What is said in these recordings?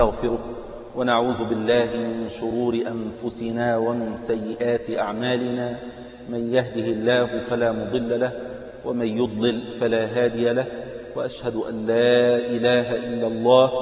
نستغفره ونعوذ بالله من شرور أنفسنا ومن سيئات أعمالنا. من يهده الله فلا مضل له ومن يضلل فلا هادي له، وأشهد أن لا إله إلا الله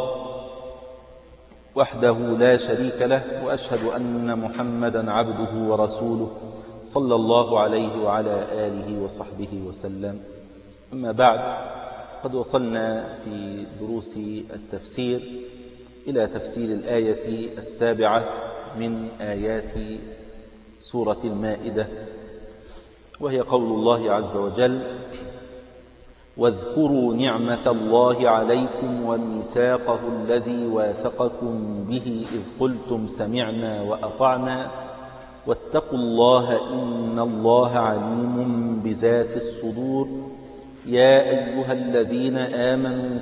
وحده لا شريك له، وأشهد أن محمدا عبده ورسوله صلى الله عليه وعلى آله وصحبه وسلم. أما بعد، قد وصلنا في دروس التفسير إلى تفسير الآية 7 من آيات سورة المائدة، وهي قول الله عز وجل: واذكروا نعمة الله عليكم وميثاقه الذي واثقكم به إذ قلتم سمعنا وأطعنا واتقوا الله إن الله عليم بذات الصدور. يا أيها الذين آمنوا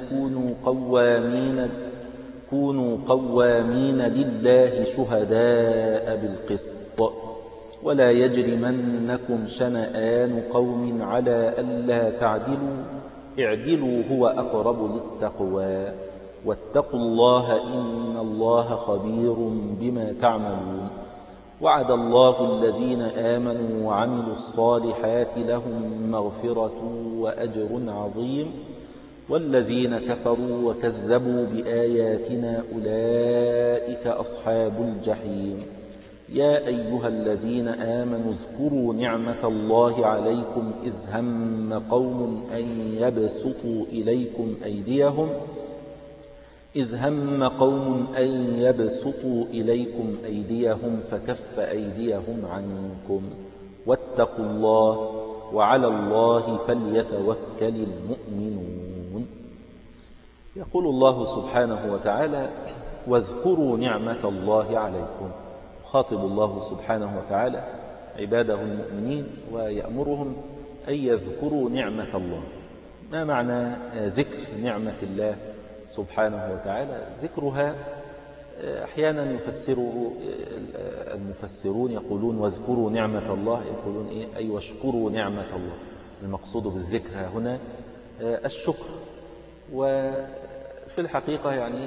كونوا قوامين لله شهداء بالقسط، ولا يجرمنكم شنآن قوم على ألا تعدلوا اعدلوا هو أقرب للتقوى واتقوا الله إن الله خبير بما تعملون. وعد الله الذين آمنوا وعملوا الصالحات لهم مغفرة وأجر عظيم، والذين كفروا وكذبوا بآياتنا أولئك أصحاب الجحيم. يا أيها الذين آمنوا اذكروا نعمة الله عليكم إذ هم قوم أن يبسطوا إليكم أيديهم فكف أيديهم عنكم واتقوا الله وعلى الله فليتوكل المؤمنون. يقول الله سبحانه وتعالى: واذكروا نعمة الله عليكم. خاطب الله سبحانه وتعالى عباده المؤمنين ويأمرهم أن يذكروا نعمة الله. ما معنى ذكر نعمة الله سبحانه وتعالى؟ ذكرها أحيانا يفسره المفسرون يقولون واذكروا نعمة الله، يقولون أي واشكروا نعمة الله. المقصود بالذكر هنا الشكر، وفي الحقيقة يعني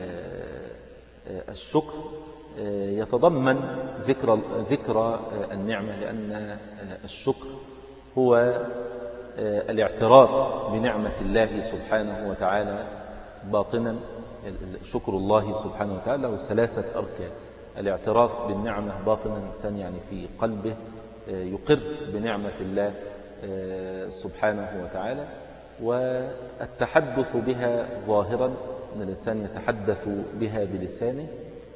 الشكر يتضمن ذكر النعمة، لأن الشكر هو الاعتراف بنعمة الله سبحانه وتعالى باطنا. شكر الله سبحانه وتعالى له 3 أركان: الاعتراف بالنعمة باطنا، الإنسان يعني في قلبه يقر بنعمة الله سبحانه وتعالى، والتحدث بها ظاهرا، أن الإنسان يتحدث بها بلسانه،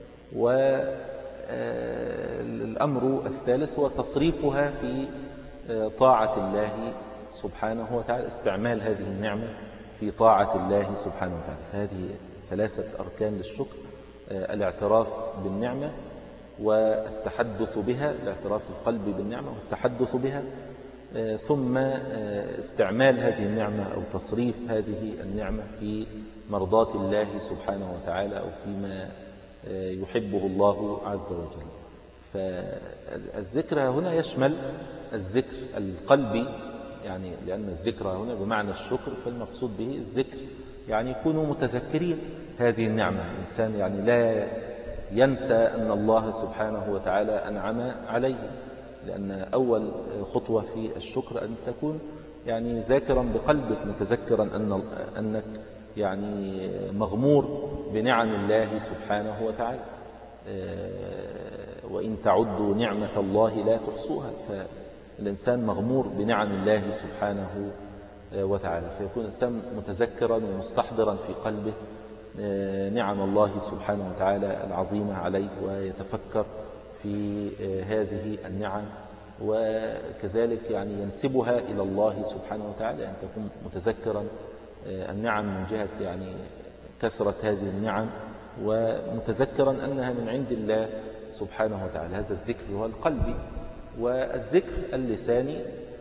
والأمر الثالث هو تصريفها في طاعة الله سبحانه وتعالى، استعمال هذه النعمة في طاعة الله سبحانه وتعالى. فهذه 3 أركان للشكر: الاعتراف بالنعمة والتحدث بها، الاعتراف القلبي بالنعمة والتحدث بها، ثم استعمال هذه النعمة أو تصريف هذه النعمة في مرضاة الله سبحانه وتعالى أو فيما يحبه الله عز وجل. فالذكر هنا يشمل الذكر القلبي، يعني لأن الذكر هنا بمعنى الشكر، فالمقصود به الذكر يعني يكونوا متذكرين هذه النعمة. الإنسان يعني لا ينسى أن الله سبحانه وتعالى أنعم عليه، لأن أول خطوة في الشكر أن تكون يعني ذاكرا بقلبك، متذكرا أنك يعني مغمور بنعم الله سبحانه وتعالى. وإن تعدوا نعمة الله لا تحصوها، فالإنسان مغمور بنعم الله سبحانه وتعالى، فيكون الإنسان متذكرا ومستحضرا في قلبه نعم الله سبحانه وتعالى العظيمة عليه، ويتفكر في هذه النعم، وكذلك يعني ينسبها إلى الله سبحانه وتعالى، أن تكون متذكرا النعم من جهة يعني كثرة هذه النعم، ومتذكرا أنها من عند الله سبحانه وتعالى. هذا الذكر هو القلبي. والذكر اللساني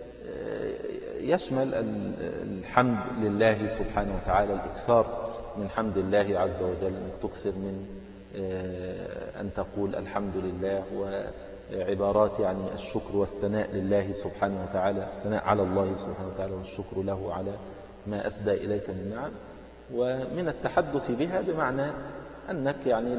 يشمل الحمد لله سبحانه وتعالى، الإكثار من حمد الله عز وجل، أنك تكثر من أن تقول الحمد لله، وعبارات يعني الشكر والثناء لله سبحانه وتعالى، الثناء على الله سبحانه وتعالى والشكر له على ما أسدى إليك من نعم. ومن التحدث بها بمعنى أنك يعني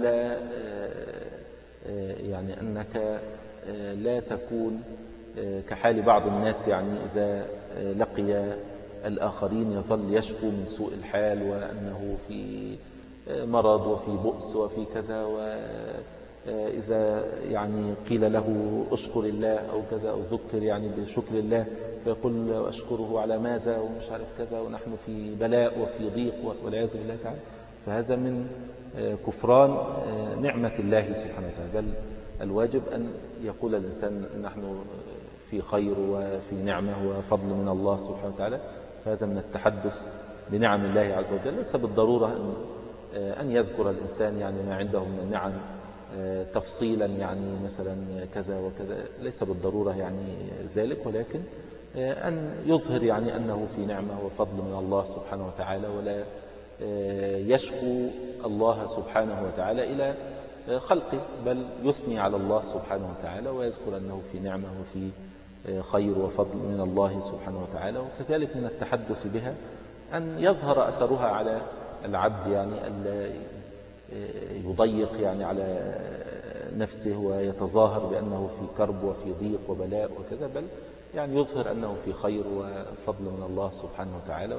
أنك لا تكون كحال بعض الناس، يعني إذا لقي الآخرين يظل يشكو من سوء الحال، وأنه في مرض وفي بؤس وفي كذا، وإذا يعني قيل له أشكر الله أو كذا أو ذكر يعني بشكر الله فيقول أشكره على ماذا ومش عارف كذا، ونحن في بلاء وفي ضيق والعياذ بالله تعالى. فهذا من كفران نعمة الله سبحانه وتعالى. بل الواجب أن يقول الإنسان نحن في خير وفي نعمة وفضل من الله سبحانه وتعالى. فهذا من التحدث بنعم الله عز وجل. ليس بالضرورة أن يذكر الإنسان يعني ما عنده من النعم تفصيلا، يعني مثلا كذا وكذا، ليس بالضرورة يعني ذلك، ولكن أن يظهر يعني أنه في نعمة وفضل من الله سبحانه وتعالى، ولا يشكو الله سبحانه وتعالى إلى خلقه، بل يثني على الله سبحانه وتعالى ويذكر أنه في نعمة وفي خير وفضل من الله سبحانه وتعالى. وكذلك من التحدث بها أن يظهر أثرها على العبد، يعني ألا يضيق يعني على نفسه ويتظاهر بأنه في كرب وفي ضيق وبلاء وكذا، بل يعني يظهر أنه في خير وفضل من الله سبحانه وتعالى،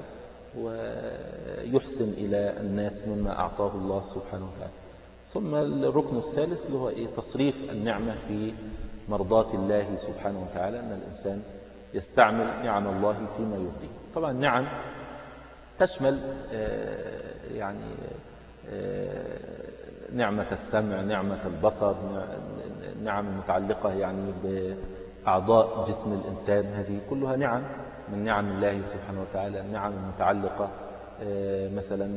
ويحسن إلى الناس مما أعطاه الله سبحانه وتعالى. ثم الركن الثالث اللي هو تصريف النعمة في مرضاة الله سبحانه وتعالى، أن الإنسان يستعمل نعم الله فيما يرضيه. طبعا النعم تشمل يعني نعمة السمع، نعمة البصر، نعم المتعلقة يعني بأعضاء جسم الإنسان، هذه كلها نعم من نعم الله سبحانه وتعالى. النعم المتعلقة مثلا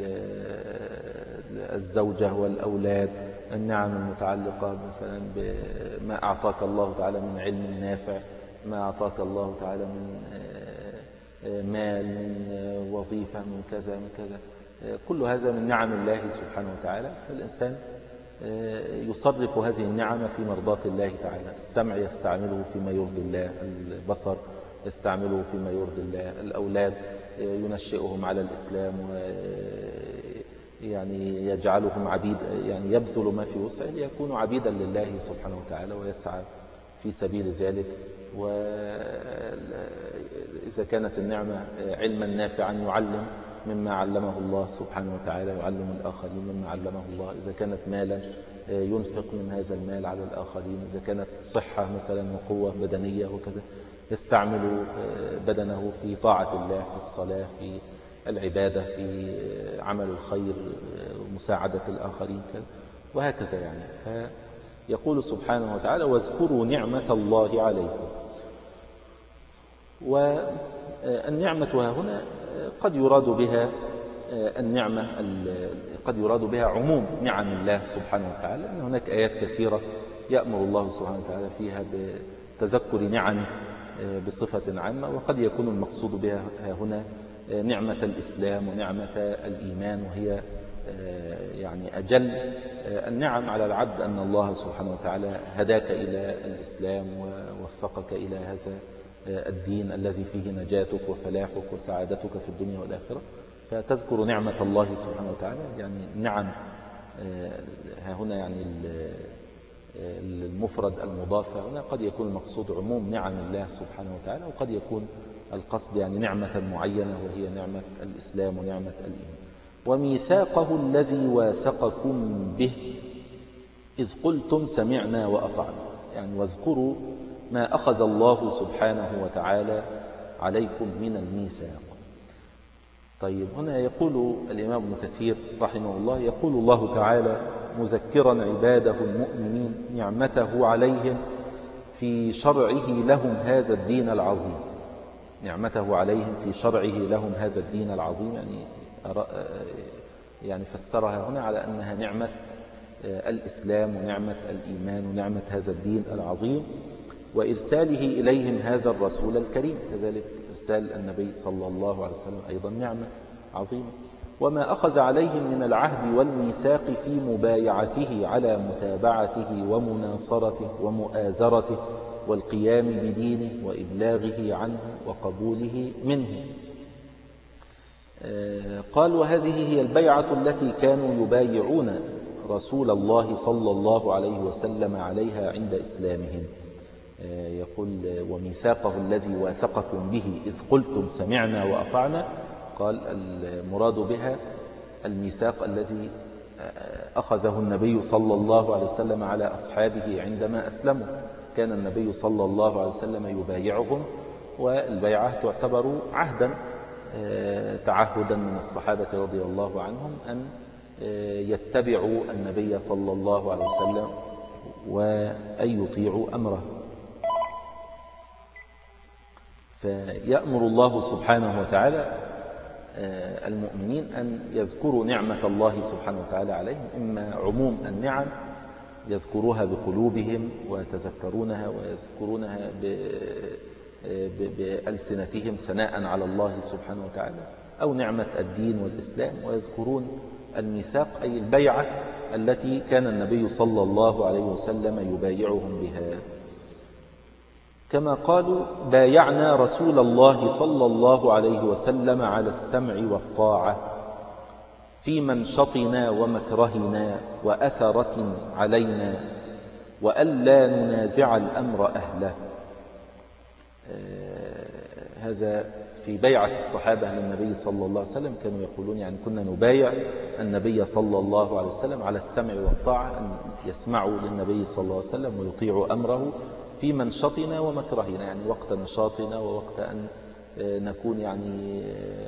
بالزوجة والأولاد، النعم المتعلقة مثلا بما أعطاك الله تعالى من علم نافع، ما أعطاك الله تعالى من مال، من وظيفة، من كذا من كذا، كل هذا من نعم الله سبحانه وتعالى. فالإنسان يصرف هذه النعم في مرضاة الله تعالى. السمع يستعمله فيما يرضي الله، البصر يستعمله فيما يرضي الله، الأولاد ينشئهم على الإسلام ويعني يجعلهم عبيد، يعني يبذل ما في وسعه ليكونوا عبيدا لله سبحانه وتعالى ويسعى في سبيل ذلك. وإذا كانت النعمة علما نافعا يعلم مما علمه الله سبحانه وتعالى، يعلم الآخرين مما علمه الله. إذا كانت مالا ينفق من هذا المال على الآخرين. إذا كانت صحة مثلا وقوة بدنية وكذا يستعمل بدنه في طاعة الله، في الصلاة، في العبادة، في عمل الخير، مساعدة الآخرين وهكذا يعني. فيقول سبحانه وتعالى واذكروا نعمة الله عليكم. والنعمة هنا قد يراد بها النعمة، قد يراد بها عموم نعم الله سبحانه وتعالى، لأن هناك آيات كثيرة يأمر الله سبحانه وتعالى فيها بتذكر نعمه بصفة عامة، وقد يكون المقصود بها هنا نعمة الإسلام ونعمة الإيمان، وهي يعني أجل النعم على العبد، أن الله سبحانه وتعالى هداك إلى الإسلام ووفقك إلى هذا الدين الذي فيه نجاتك وفلاحك وسعادتك في الدنيا والآخرة. فتذكر نعمة الله سبحانه وتعالى، يعني نعم هنا يعني المفرد المضاف هنا قد يكون المقصود عموم نعم الله سبحانه وتعالى، وقد يكون القصد يعني نعمة معينة وهي نعمة الإسلام ونعمة الإيمان. وميثاقه الذي واثقكم به إذ قلتم سمعنا وأطعنا، يعني واذكروا ما أخذ الله سبحانه وتعالى عليكم من الميثاق. طيب هنا يقول الإمام ابن كثير رحمه الله، يقول الله تعالى مذكرا عباده المؤمنين نعمته عليهم في شرعه لهم هذا الدين العظيم. نعمته عليهم في شرعه لهم هذا الدين العظيم، يعني فسرها هنا على أنها نعمة الإسلام ونعمة الإيمان ونعمة هذا الدين العظيم، وإرساله إليهم هذا الرسول الكريم، كذلك إرسال النبي صلى الله عليه وسلم أيضا نعمة عظيمة. وما أخذ عليهم من العهد والميثاق في مبايعته على متابعته ومناصرته ومؤازرته والقيام بدينه وإبلاغه عنه وقبوله منه. قال وهذه هي البيعة التي كانوا يبايعون رسول الله صلى الله عليه وسلم عليها عند إسلامهم. يقول وميثاقه الذي واثقكم به إذ قلتم سمعنا وأطعنا. قال المراد بها الميثاق الذي أخذه النبي صلى الله عليه وسلم على أصحابه عندما أسلموا. كان النبي صلى الله عليه وسلم يبايعهم، والبيعة تعتبر عهدا، تعهدا من الصحابة رضي الله عنهم أن يتبعوا النبي صلى الله عليه وسلم وأن يطيعوا أمره. فيأمر الله سبحانه وتعالى المؤمنين أن يذكروا نعمة الله سبحانه وتعالى عليهم، إما عموم النعم يذكروها بقلوبهم ويتذكرونها ويذكرونها بألسنتهم ثناء على الله سبحانه وتعالى، أو نعمة الدين والإسلام ويذكرون الميثاق أي البيعة التي كان النبي صلى الله عليه وسلم يبايعهم بها. كما قالوا بايعنا رسول الله صلى الله عليه وسلم على السمع والطاعة في منشطنا ومكرهنا وأثرة علينا وألا ننازع الأمر أهله. هذا في بيعة الصحابة للنبي صلى الله عليه وسلم، كانوا يقولون يعني كنا نبايع النبي صلى الله عليه وسلم على السمع والطاعة، أن يسمعوا للنبي صلى الله عليه وسلم ويطيعوا أمره في منشطنا ومكرهنا، يعني وقت نشاطنا ووقت أن نكون يعني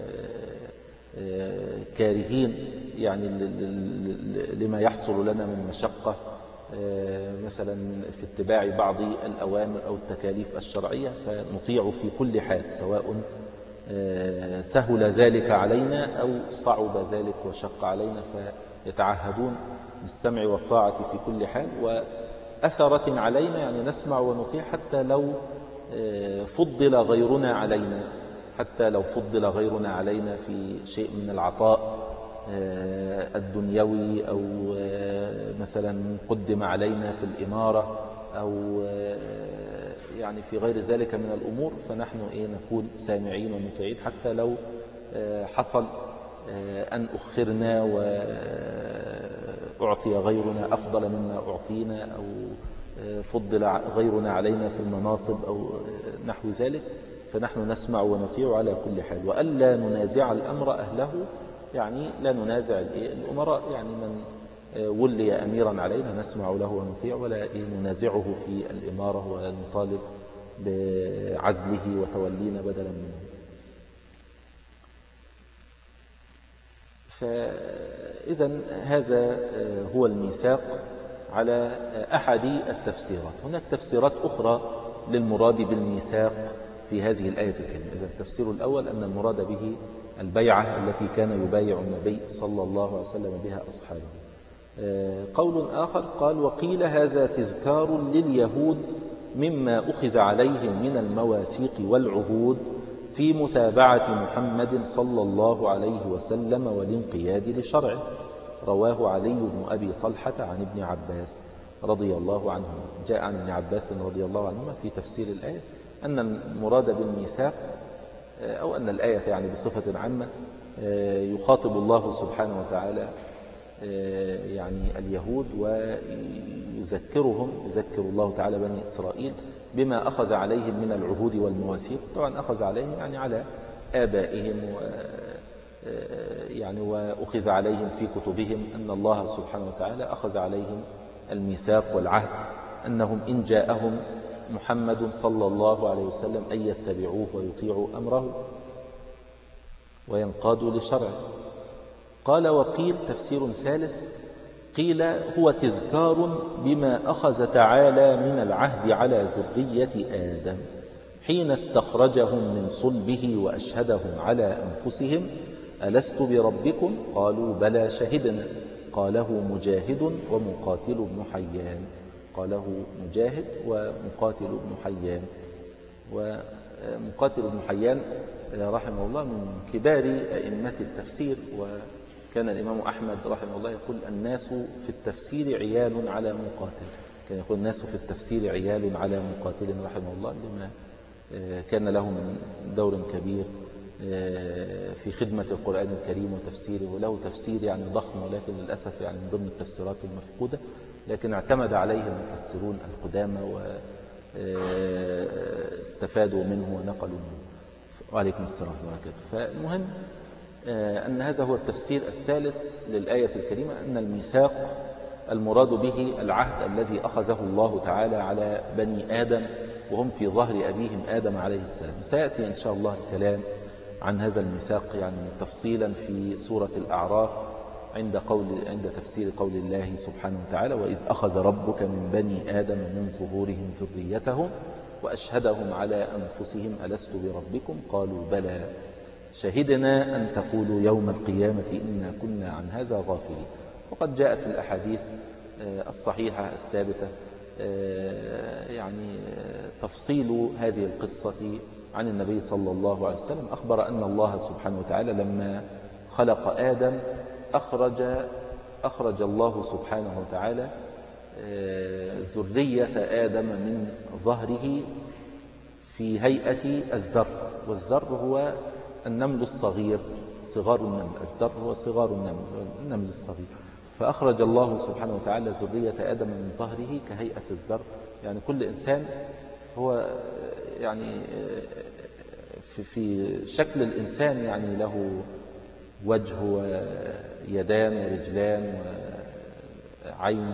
كارهين يعني لما يحصل لنا من مشقة، مثلا في اتباع بعض الأوامر أو التكاليف الشرعية، فنطيع في كل حال سواء سهل ذلك علينا أو صعب ذلك وشق علينا، فيتعهدون بالسمع والطاعة في كل حال. وأثرة علينا يعني نسمع ونطيع حتى لو فضل غيرنا علينا، حتى لو فضل غيرنا علينا في شيء من العطاء الدنيوي، أو مثلا قدم علينا في الإمارة، أو يعني في غير ذلك من الأمور، فنحن نكون سامعين ومطيعين حتى لو حصل أن أخرنا وأعطي غيرنا أفضل مما أعطينا، أو فضل غيرنا علينا في المناصب أو نحو ذلك، فنحن نسمع ونطيع على كل حال. وألا ننازع الأمر أهله، يعني لا ننازع الأمراء، يعني من ولي أميرا علينا نسمع له ونطيع، ولا ننازعه في الإمارة ولا نطالب بعزله وتولينا بدلا منه. فإذا هذا هو الميثاق على أحد التفسيرات. هناك تفسيرات أخرى للمراد بالميثاق في هذه الآية الكريمة. إذا التفسير الأول أن المراد به البيعة التي كان يبايع النبي صلى الله عليه وسلم بها أصحابه. قول آخر قال وقيل هذا تذكار لليهود مما أخذ عليهم من المواثيق والعهود في متابعة محمد صلى الله عليه وسلم والانقياد لشرعه. رواه علي بن أبي طلحة عن ابن عباس رضي الله عنهما. جاء عن ابن عباس رضي الله عنهما في تفسير الآية أن المراد بالميثاق، أو أن الآية يعني بصفة عامة يخاطب الله سبحانه وتعالى يعني اليهود ويذكرهم، يذكر الله تعالى بني إسرائيل بما أخذ عليهم من العهود والمواثيق. طبعا أخذ عليهم يعني على آبائهم يعني وأخذ عليهم في كتبهم أن الله سبحانه وتعالى أخذ عليهم الميثاق والعهد أنهم إن جاءهم محمد صلى الله عليه وسلم أن يتبعوه ويطيعوا أمره وينقادوا لشرعه. قال وقيل تفسير ثالث قيل هو تذكار بما أخذ تعالى من العهد على ذرية آدم حين استخرجهم من صلبه وأشهدهم على أنفسهم ألست بربكم قالوا بلى شهدنا. قاله مجاهد ومقاتل بن حيان. قاله مجاهد ومقاتل بن حيان. ومقاتل بن حيان رحمه الله من كبار أئمة التفسير، وكان الإمام أحمد رحمه الله يقول الناس في التفسير عيال على مقاتل. كان يقول الناس في التفسير عيال على مقاتل رحمه الله، لما كان له من دور كبير في خدمة القرآن الكريم وتفسيره، وله تفسير يعني ضخم، ولكن للأسف يعني من ضمن التفسيرات المفقودة، لكن اعتمد عليه المفسرون القدامى واستفادوا منه ونقلوا منه. وعليكم السلام ورحمة الله وبركاته. فالمهم أن هذا هو التفسير الثالث للآية الكريمة، أن الميثاق المراد به العهد الذي أخذه الله تعالى على بني آدم وهم في ظهر أبيهم آدم عليه السلام. سيأتي إن شاء الله الكلام عن هذا الميثاق يعني تفصيلا في سورة الأعراف عند تفسير قول الله سبحانه وتعالى: وإذ أخذ ربك من بني آدم من ظهورهم ذريتهم وأشهدهم على أنفسهم ألست بربكم قالوا بلى شهدنا أن تقولوا يوم القيامة إنا كنا عن هذا غافلين. وقد جاء في الأحاديث الصحيحة الثابتة يعني تفصيل هذه القصة عن النبي صلى الله عليه وسلم. أخبر أن الله سبحانه وتعالى لما خلق آدم أخرج الله سبحانه وتعالى ذرية آدم من ظهره في هيئة الذر، والذر هو النمل الصغير، صغار النمل. الذر هو صغار النمل الصغير. فأخرج الله سبحانه وتعالى ذرية آدم من ظهره كهيئة الذر. يعني كل إنسان هو يعني في شكل الإنسان يعني له وجه ويدان ورجلان وعين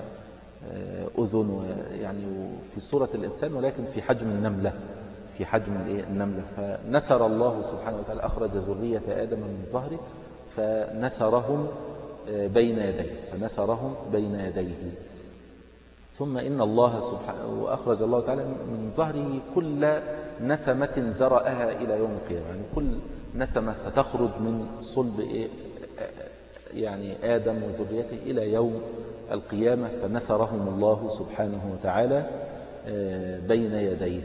وأذن يعني في صورة الإنسان، ولكن في حجم النملة، في حجم النملة. فنثر الله سبحانه وتعالى، أخرج ذرية آدم من ظهره فنثرهم بين يديه. ثم إن الله سبحانه وأخرج الله تعالى من ظهره كل نسمة زرأها إلى يوم القيامة، يعني كل نسمة ستخرج من صلب يعني آدم وذريته إلى يوم القيامة، فنثرهم الله سبحانه وتعالى بين يديه.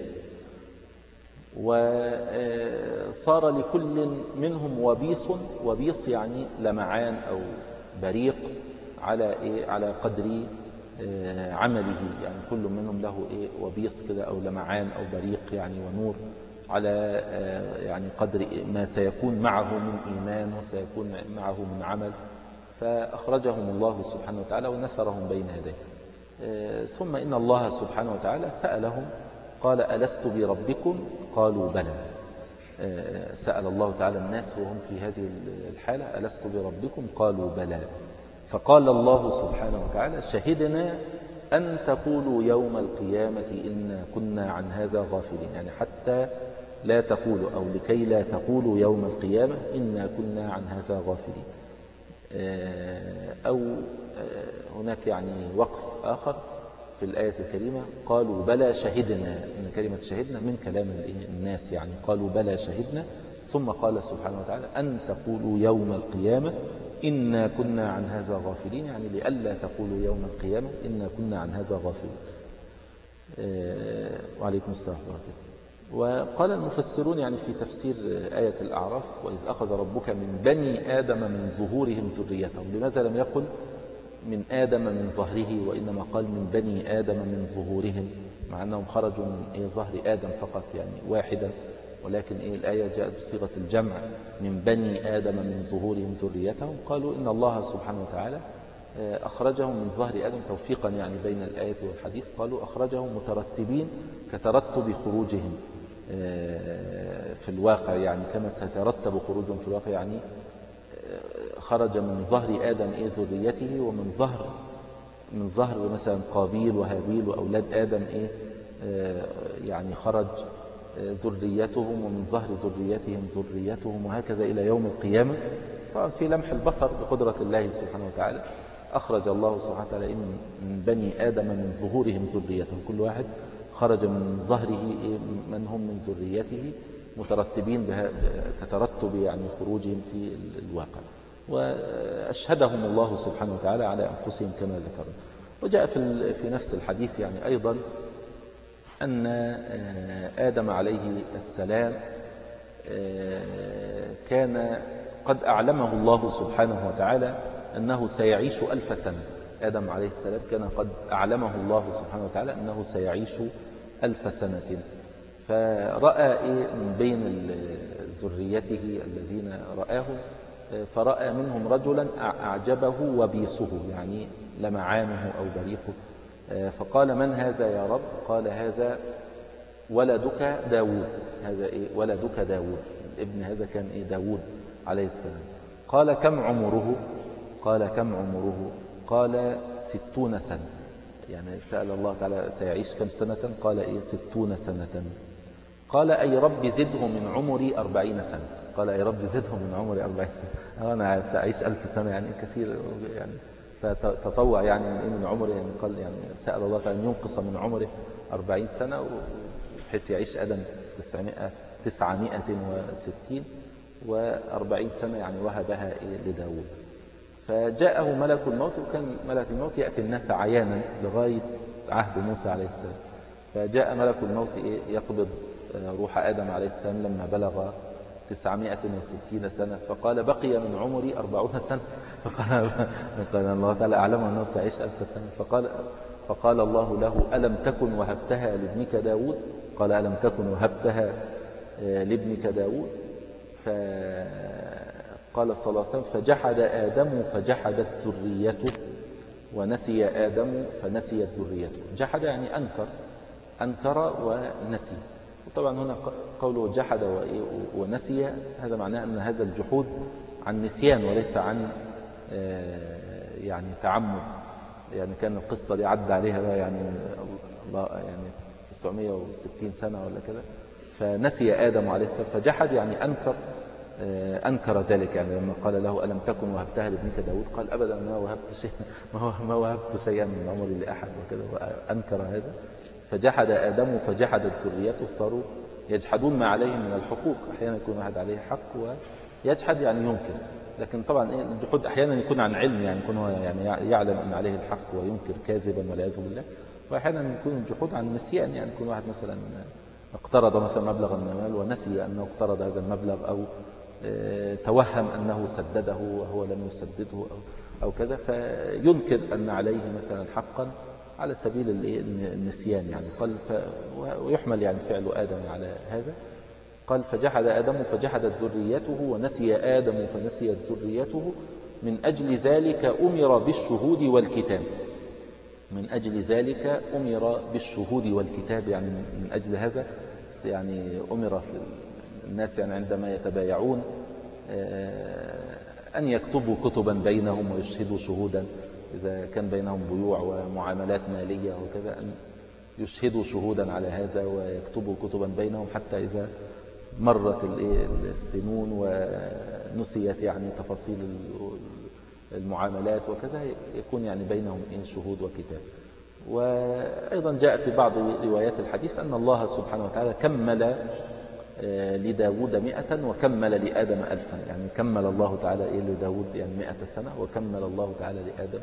وصار لكل منهم وبيص يعني لمعان أو بريق على قدر عمله، يعني كل منهم له وبيص كده أو لمعان أو بريق يعني ونور على يعني قدر ما سيكون معه من إيمان وسيكون معه من عمل. فأخرجهم الله سبحانه وتعالى ونثرهم بين يديه. ثم إن الله سبحانه وتعالى سألهم قال: ألست بربكم؟ قالوا بلى. سأل الله تعالى الناس وهم في هذه الحالة: ألست بربكم؟ قالوا بلى. فقال الله سبحانه وتعالى: شهدنا أن تقولوا يوم القيامة إنا كنا عن هذا غافلين، يعني حتى لا تقولوا أو لكي لا تقولوا يوم القيامة إنا كنا عن هذا غافلين. أو هناك يعني وقف آخر في الآية الكريمة: قالوا بلى شهدنا، إن كلمة شهدنا من كلام الناس، يعني قالوا بلى شهدنا. ثم قال سبحانه وتعالى: أن تقولوا يوم القيامة إنا كنا عن هذا غافلين، يعني لئلا تقولوا يوم القيامة إنا كنا عن هذا غافلين. وعليكم السلام ورحمة الله. وقال المفسرون يعني في تفسير آية الأعراف: وإذ أخذ ربك من بني آدم من ظهورهم ذريتهم. لماذا لم يقل من آدم من ظهره، وإنما قال من بني آدم من ظهورهم، مع أنهم خرجوا من ظهر آدم فقط يعني واحدا، ولكن الآية جاءت بصيغة الجمع: من بني آدم من ظهورهم ذريتهم. قالوا إن الله سبحانه وتعالى أخرجهم من ظهر آدم توفيقا يعني بين الآية والحديث. قالوا أخرجهم مترتبين كترتب خروجهم في الواقع، يعني كما سيترتب خروجهم في الواقع، يعني خرج من ظهر آدم ذريته، ومن ظهر مثلا قابيل وهابيل وأولاد آدم يعني خرج ذريتهم، ومن ظهر ذريتهم ذريتهم، وهكذا إلى يوم القيامة. طبعا في لمح البصر بقدرة الله سبحانه وتعالى أخرج الله سبحانه وتعالى من بني آدم من ظهورهم ذريتهم، كل واحد خرج من ظهره من هم من ذريته مترتبين كترتب يعني خروجهم في الواقع. وأشهدهم الله سبحانه وتعالى على أنفسهم كما ذكرنا. وجاء في نفس الحديث يعني أيضا أن آدم عليه السلام كان قد أعلمه الله سبحانه وتعالى أنه سيعيش 1000 سنة. آدم عليه السلام كان قد أعلمه الله سبحانه وتعالى أنه سيعيش 1000 سنة. فرأى من بين ذريته الذين رآهم، فرأى منهم رجلا أعجبه وبيصه، يعني لمعانه أو بريقه، فقال: من هذا يا رب؟ قال: هذا ولدك داود. هذا ولدك داود، الابن هذا كان داود عليه السلام. قال: كم عمره؟ قال: كم عمره؟ قال: 60 سنة. يعني سأل الله تعالى: سيعيش كم سنة؟ قال: 60 سنة. قال: أي رب زده من عمري 40 سنة. قال: أي رب زده من عمري 40 سنة. أنا سأعيش 1000 سنة، يعني كثير يعني. فتطوع يعني من عمره، يعني قال يعني سأل الله تعالى أن ينقص من عمره 40 سنة، بحيث يعيش آدم 960 و40 سنة يعني وهبها لداود. فجاءه ملك الموت، وكان ملك الموت يأتي الناس عيانا لغاية عهد موسى عليه السلام. فجاء ملك الموت يقبض روح آدم عليه السلام لما بلغ 960 سنة، فقال: بقي من عمري 40 سنة. فقال الله تعالى: أعلم أنه سيعيش 1000 سنة. فقال الله له: ألم تكن وهبتها لابنك داود؟ قال: ألم تكن وهبتها لابنك داود. فقال صلى الله عليه وسلم: فجحد آدم فجحدت ذريته، ونسي آدم فنسيت ذريته. جحد يعني أنكر ونسي. وطبعا هنا قوله جحد ونسي، هذا معناه أن هذا الجحود عن نسيان وليس عن يعني تعمد. يعني كان القصة دي عدى عليها بقى يعني 960 سنة ولا كده، فنسي آدم عليه السلام. فجحد يعني أنكر ذلك. يعني لما قال له: ألم تكن وهبتها لابنك داود؟ قال: أبدا، ما وهبت شيئا من عمري لأحد وكده، وأنكر هذا. فجحد آدم فجحدت ذريته، صاروا يجحدون ما عليهم من الحقوق. أحيانا يكون واحد عليه حق ويجحد يعني ينكر، لكن طبعا الجحود أحيانا يكون عن علم، يعني يكون هو يعني يعلم أن عليه الحق وينكر كاذبا والعياذ بالله. وأحيانا يكون الجحود عن نسيان، يعني يكون واحد مثلا اقترض مثلا مبلغا من المال ونسي أنه اقترض هذا المبلغ، أو توهم أنه سدده وهو لم يسدده أو كذا، فينكر أن عليه مثلا حقا على سبيل النسيان. يعني قال ويحمل يعني فعل آدم على هذا. قال: فجحد آدم فجحدت ذريته، ونسي آدم فنسيت ذريته، من أجل ذلك أمر بالشهود والكتاب. من أجل ذلك أمر بالشهود والكتاب، يعني من أجل هذا يعني أمر الناس يعني عندما يتبايعون أن يكتبوا كتبا بينهم ويشهدوا شهودا، إذا كان بينهم بيوع ومعاملات مالية وكذا، أن يشهدوا شهودا على هذا ويكتبوا كتبا بينهم، حتى إذا مرت السنون ونسيت يعني تفاصيل المعاملات وكذا، يكون يعني بينهم شهود وكتاب. وأيضا جاء في بعض روايات الحديث أن الله سبحانه وتعالى كمل لداود 100 وكمل لآدم 1000. يعني كمل الله تعالى لداود يعني 100 سنة، وكمل الله تعالى لآدم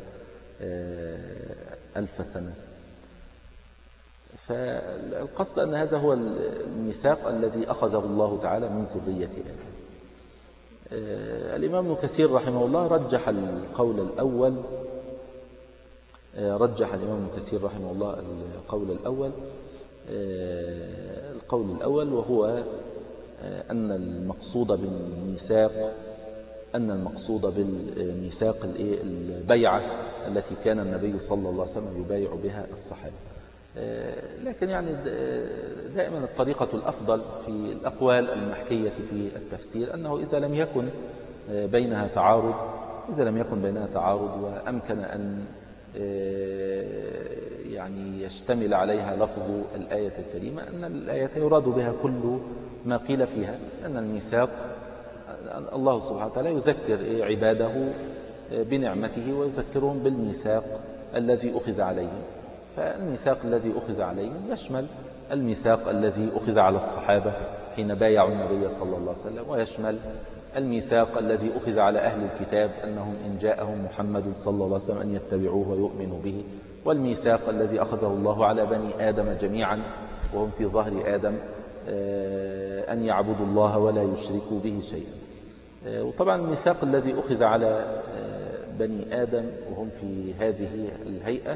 1000 سنة. فالقصد أن هذا هو الميثاق الذي أخذه الله تعالى من ذرية آدم. الإمام ابن كثير رحمه الله رجح القول الأول، القول الأول وهو أن المقصود بالميثاق البيعة التي كان النبي صلى الله عليه وسلم يبايع بها الصحابة. لكن يعني دائما الطريقة الأفضل في الأقوال المحكية في التفسير أنه إذا لم يكن بينها تعارض وأمكن أن يعني يشتمل عليها لفظ الآية الكريمة، أن الآية يراد بها كل ما قيل فيها، أن الميثاق الله سبحانه وتعالى يذكر عباده بنعمته ويذكرهم بالميثاق الذي أخذ عليهم. فالميثاق الذي أخذ عليهم يشمل الميثاق الذي أخذ على الصحابة حين بايعوا النبي صلى الله عليه وسلم، ويشمل الميثاق الذي أخذ على أهل الكتاب أنهم إن جاءهم محمد صلى الله عليه وسلم أن يتبعوه ويؤمنوا به، والميثاق الذي أخذه الله على بني آدم جميعا وهم في ظهر آدم أن يعبدوا الله ولا يشركوا به شيئا. وطبعا الميثاق الذي أخذ على بني آدم وهم في هذه الهيئة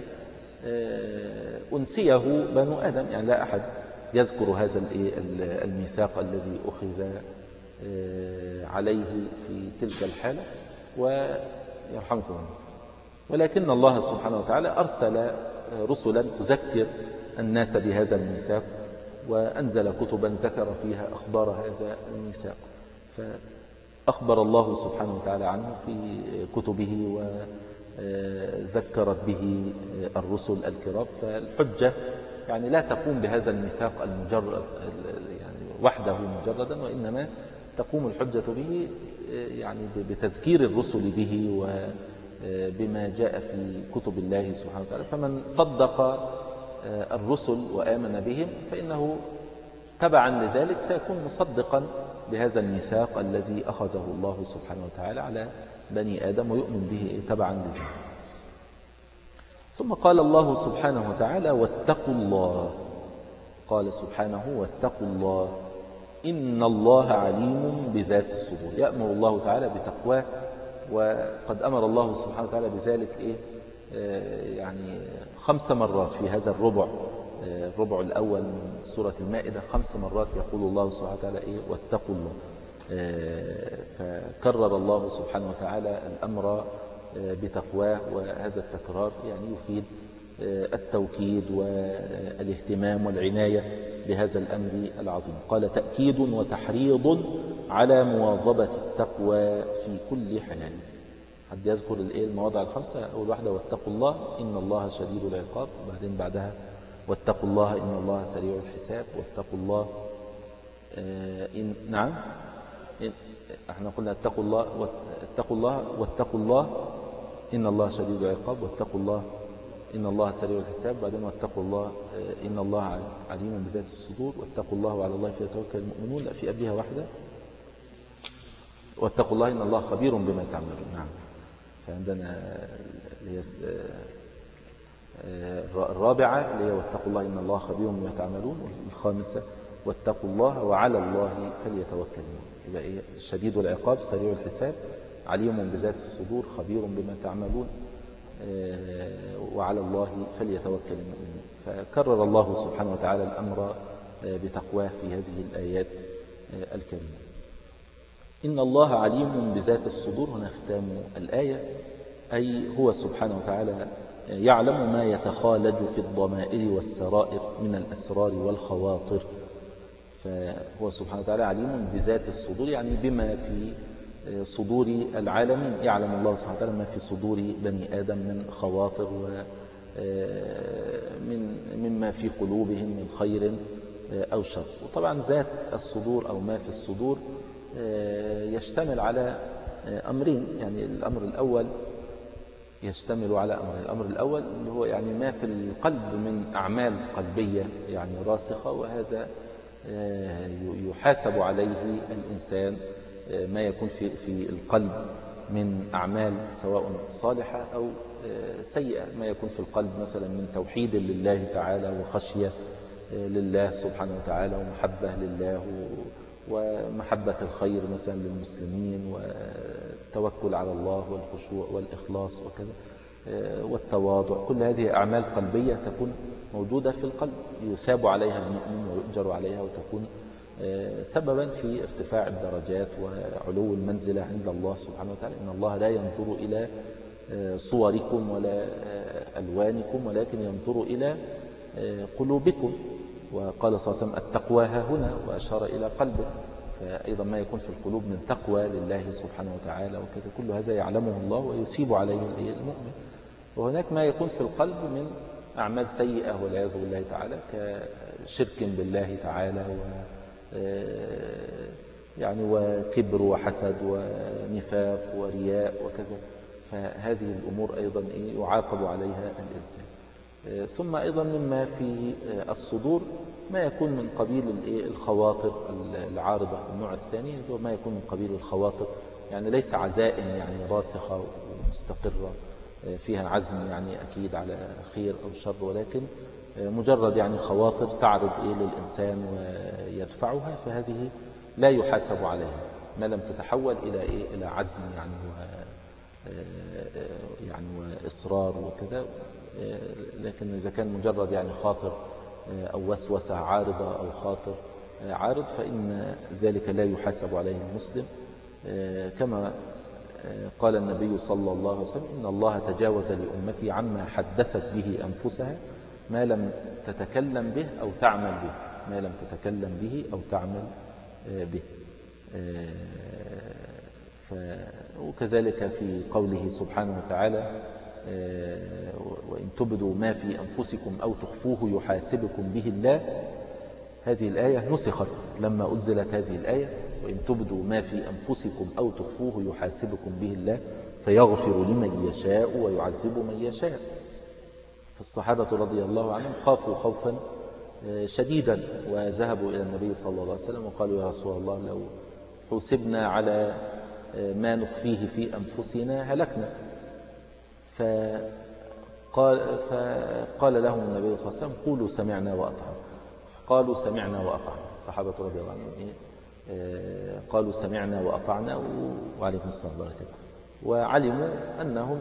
أنسيه بنو آدم، يعني لا أحد يذكر هذا الميثاق الذي أخذ عليه في تلك الحالة ويرحمكم الله. ولكن الله سبحانه وتعالى أرسل رسلا تذكر الناس بهذا الميثاق، وأنزل كتبا ذكر فيها أخبار هذا الميثاق، فأخبر الله سبحانه وتعالى عنه في كتبه وذكرت به الرسل الكرام. فالحجة يعني لا تقوم بهذا الميثاق المجرد يعني وحده مجردا، وإنما تقوم الحجة به يعني بتذكير الرسل به وبما جاء في كتب الله سبحانه وتعالى. فمن صدق الرسل وآمن بهم فإنه تبعا لذلك سيكون مصدقا بهذا الميثاق الذي أخذه الله سبحانه وتعالى على بني آدم ويؤمن به تبعا لذلك. ثم قال الله سبحانه وتعالى واتقوا الله. قال سبحانه واتقوا الله إن الله عليم بذات الصدور. يأمر الله تعالى بتقواه، وقد أمر الله سبحانه وتعالى بذلك يعني 5 مرات في هذا الربع الأول من سورة المائدة. 5 مرات يقول الله سبحانه وتعالى واتقوا الله. فكرر الله سبحانه وتعالى الأمر بتقواه، وهذا التكرار يعني يفيد التوكيد والاهتمام والعناية بهذا الأمر العظيم. قال تأكيد وتحريض على مواظبة التقوى في كل حال. حد يذكر المواضع ال5؟ أول واحدة واتقوا الله إن الله شديد العقاب، وبعدين بعدها واتقوا الله إن الله سريع الحساب، واتقوا الله نعم احنا قلنا اتقوا الله واتقوا الله إن الله شديد العقاب، واتقوا الله إن الله سريع الحساب، بعدين واتقوا الله إن الله عليم بذات الصدور، واتقوا الله وعلى الله فليتوكل المؤمنون. لا، في قبلها واحدة واتقوا الله إن الله خبير بما تعملون. نعم، فعندنا الرابعة اللي هي واتقوا الله إن الله خبير بما تعملون، والخامسة واتقوا الله وعلى الله فليتوكل المؤمنون. يبقى شديد العقاب سريع الحساب عليم بذات الصدور خبير بما تعملون وعلى الله فليتوكل المؤمنون. فكرر الله سبحانه وتعالى الأمر بتقواه في هذه الآيات الكريمة. إن الله عليم بذات الصدور. هنا ختام الآية، أي هو سبحانه وتعالى يعلم ما يتخالج في الضمائر والسرائر من الأسرار والخواطر. فهو سبحانه وتعالى عليم بذات الصدور، يعني بما في صدور العالمين. يعلم الله سبحانه وتعالى ما في صدور بني آدم من خواطر مما في قلوبهم من خير أو شر. وطبعا ذات الصدور أو ما في الصدور يشتمل على أمرين. يعني الأمر الأول يشتمل على أمرين. الأمر الأول اللي هو يعني ما في القلب من أعمال قلبية يعني راسخة، وهذا يحاسب عليه الإنسان. ما يكون في القلب من أعمال سواء صالحة أو سيئة، ما يكون في القلب مثلا من توحيد لله تعالى وخشية لله سبحانه وتعالى ومحبة لله ومحبة الخير مثلا للمسلمين والتوكل على الله والخشوع والإخلاص وكذا والتواضع. كل هذه أعمال قلبية تكون موجودة في القلب، يثاب عليها المؤمن ويؤجر عليها، وتكون سببا في ارتفاع الدرجات وعلو المنزلة عند الله سبحانه وتعالى. إن الله لا ينظر إلى صوركم ولا ألوانكم، ولكن ينظر إلى قلوبكم. وقال صلى الله عليه وسلم التقوى ها هنا، وأشار إلى قلبه. فأيضا ما يكون في القلوب من تقوى لله سبحانه وتعالى وكذا، كل هذا يعلمه الله ويثيب عليه المؤمن. وهناك ما يكون في القلب من أعمال سيئة والعياذ بالله تعالى، كشرك بالله تعالى يعني وكبر وحسد ونفاق ورياء وكذا. فهذه الأمور أيضا يعاقب عليها الإنسان. ثم أيضا مما في الصدور ما يكون من قبيل الخواطر العارضة. النوع الثاني هو ما يكون من قبيل الخواطر، يعني ليس عزائم يعني راسخة ومستقرة فيها عزم يعني أكيد على خير أو شر، ولكن مجرد يعني خواطر تعرض للإنسان ويدفعها، فهذه لا يحاسب عليها ما لم تتحول إلى عزم يعني وإصرار وكذا. لكن إذا كان مجرد يعني خاطر أو وسوسة عارضة أو خاطر عارض فإن ذلك لا يحاسب عليه المسلم، كما قال النبي صلى الله عليه وسلم إن الله تجاوز لأمتي عما حدثت به أنفسها ما لم تتكلم به أو تعمل به، ما لم تتكلم به أو تعمل به. وكذلك في قوله سبحانه وتعالى وإن تبدوا ما في أنفسكم أو تخفوه يحاسبكم به الله، هذه الآية نسخت لما أنزلت هذه الآية وإن تبدوا ما في أنفسكم أو تخفوه يحاسبكم به الله فيغفر لمن يشاء ويعذب من يشاء. فالصحابة رضي الله عنهم خافوا خوفا شديدا وذهبوا إلى النبي صلى الله عليه وسلم وقالوا يا رسول الله لو حسبنا على ما نخفيه في أنفسنا هلكنا. فقال لهم النبي صلى الله عليه وسلم قولوا سمعنا وأطعنا. قالوا سمعنا وأطعنا، الصحابة رضي الله عنهم قالوا سمعنا وأطعنا وعليكم السلام عليكم. وعلموا أنهم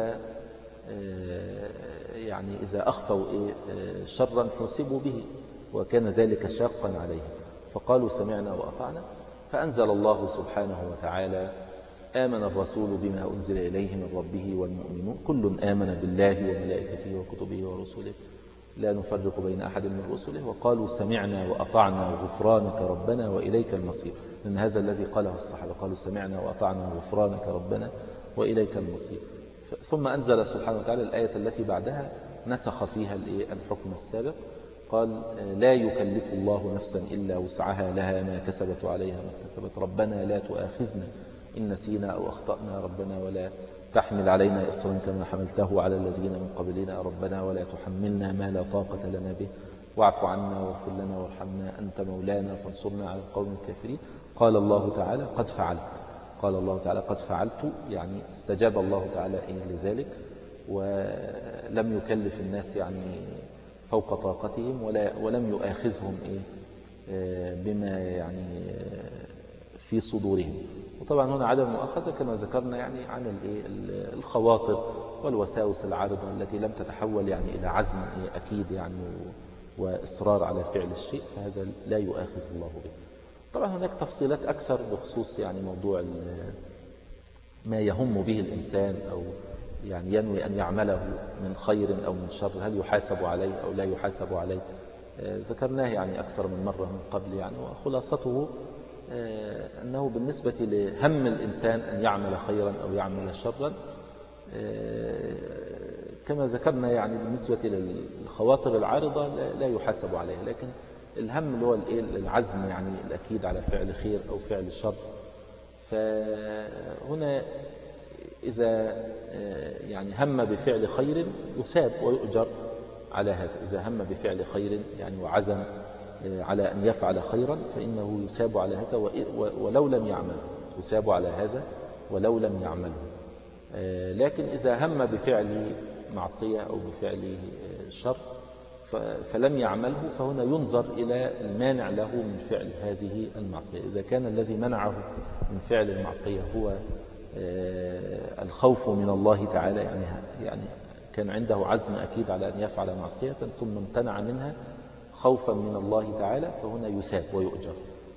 إذا أخطوا شرا حسبوا به وكان ذلك شاقا عليهم، فقالوا سمعنا وأطعنا. فأنزل الله سبحانه وتعالى آمن الرسول بما أنزل إليه من ربه والمؤمنون كل آمن بالله وملائكته وكتبه ورسله لا نفرق بين أحد من رسله وقالوا سمعنا وأطعنا غفرانك ربنا وإليك المصير. لأن هذا الذي قاله الصحابة، قالوا سمعنا وأطعنا غفرانك ربنا وإليك المصير. ثم أنزل سبحانه وتعالى الآية التي بعدها نسخ فيها الحكم السابق، قال لا يكلف الله نفسا إلا وسعها لها ما كسبت وعليها ما اكتسبت ربنا لا تؤاخذنا إن نسينا أو أخطأنا ربنا ولا تحمل علينا إصرا كما حملته على الذين من قبلنا ربنا ولا تحملنا ما لا طاقة لنا به واعف عنا واغفر لنا وارحمنا أنت مولانا فانصرنا على القوم الكافرين. قال الله تعالى قد فعلت، قال الله تعالى قد فعلت، يعني استجاب الله تعالى لذلك ولم يكلف الناس فوق طاقتهم ولم يؤاخذهم بما في صدورهم. وطبعا هنا عدم المؤاخذة كما ذكرنا عن الخواطر والوساوس العارضة التي لم تتحول إلى عزم أكيد وإصرار على فعل الشيء، فهذا لا يؤاخذ الله به. طبعا هناك تفصيلات أكثر بخصوص موضوع ما يهم به الإنسان أو ينوي أن يعمله من خير أو من شر، هل يحاسب عليه أو لا يحاسب عليه. ذكرناه أكثر من مرة من قبل وخلاصته أنه بالنسبة لهم الإنسان أن يعمل خيرا أو يعمل شرا كما ذكرنا بالنسبة للخواطر العارضة لا يحاسب عليها، لكن الهم اللي هو العزم الأكيد على فعل خير أو فعل شر، فهنا إذا هم بفعل خير يثاب ويؤجر على هذا. إذا هم بفعل خير وعزم على أن يفعل خيرا فإنه يثاب على هذا ولو لم يعمل، يثاب على هذا ولو لم يعمله. لكن إذا هم بفعل معصية أو بفعل شر فلم يعمله فهنا ينظر إلى المانع له من فعل هذه المعصية. إذا كان الذي منعه من فعل المعصية هو الخوف من الله تعالى، كان عنده عزم أكيد على أن يفعل معصية ثم امتنع منها خوفا من الله تعالى، فهنا يثاب ويؤجر.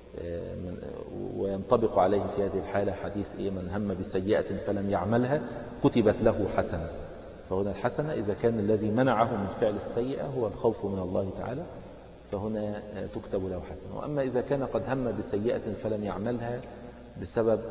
وينطبق عليه في هذه الحالة حديث من هم بسيئة فلم يعملها كتبت له حسنة. فهنا الحسنة إذا كان الذي منعه من فعل السيئة هو الخوف من الله تعالى فهنا تكتب له حسنة. وأما إذا كان قد هم بسيئة فلم يعملها بسبب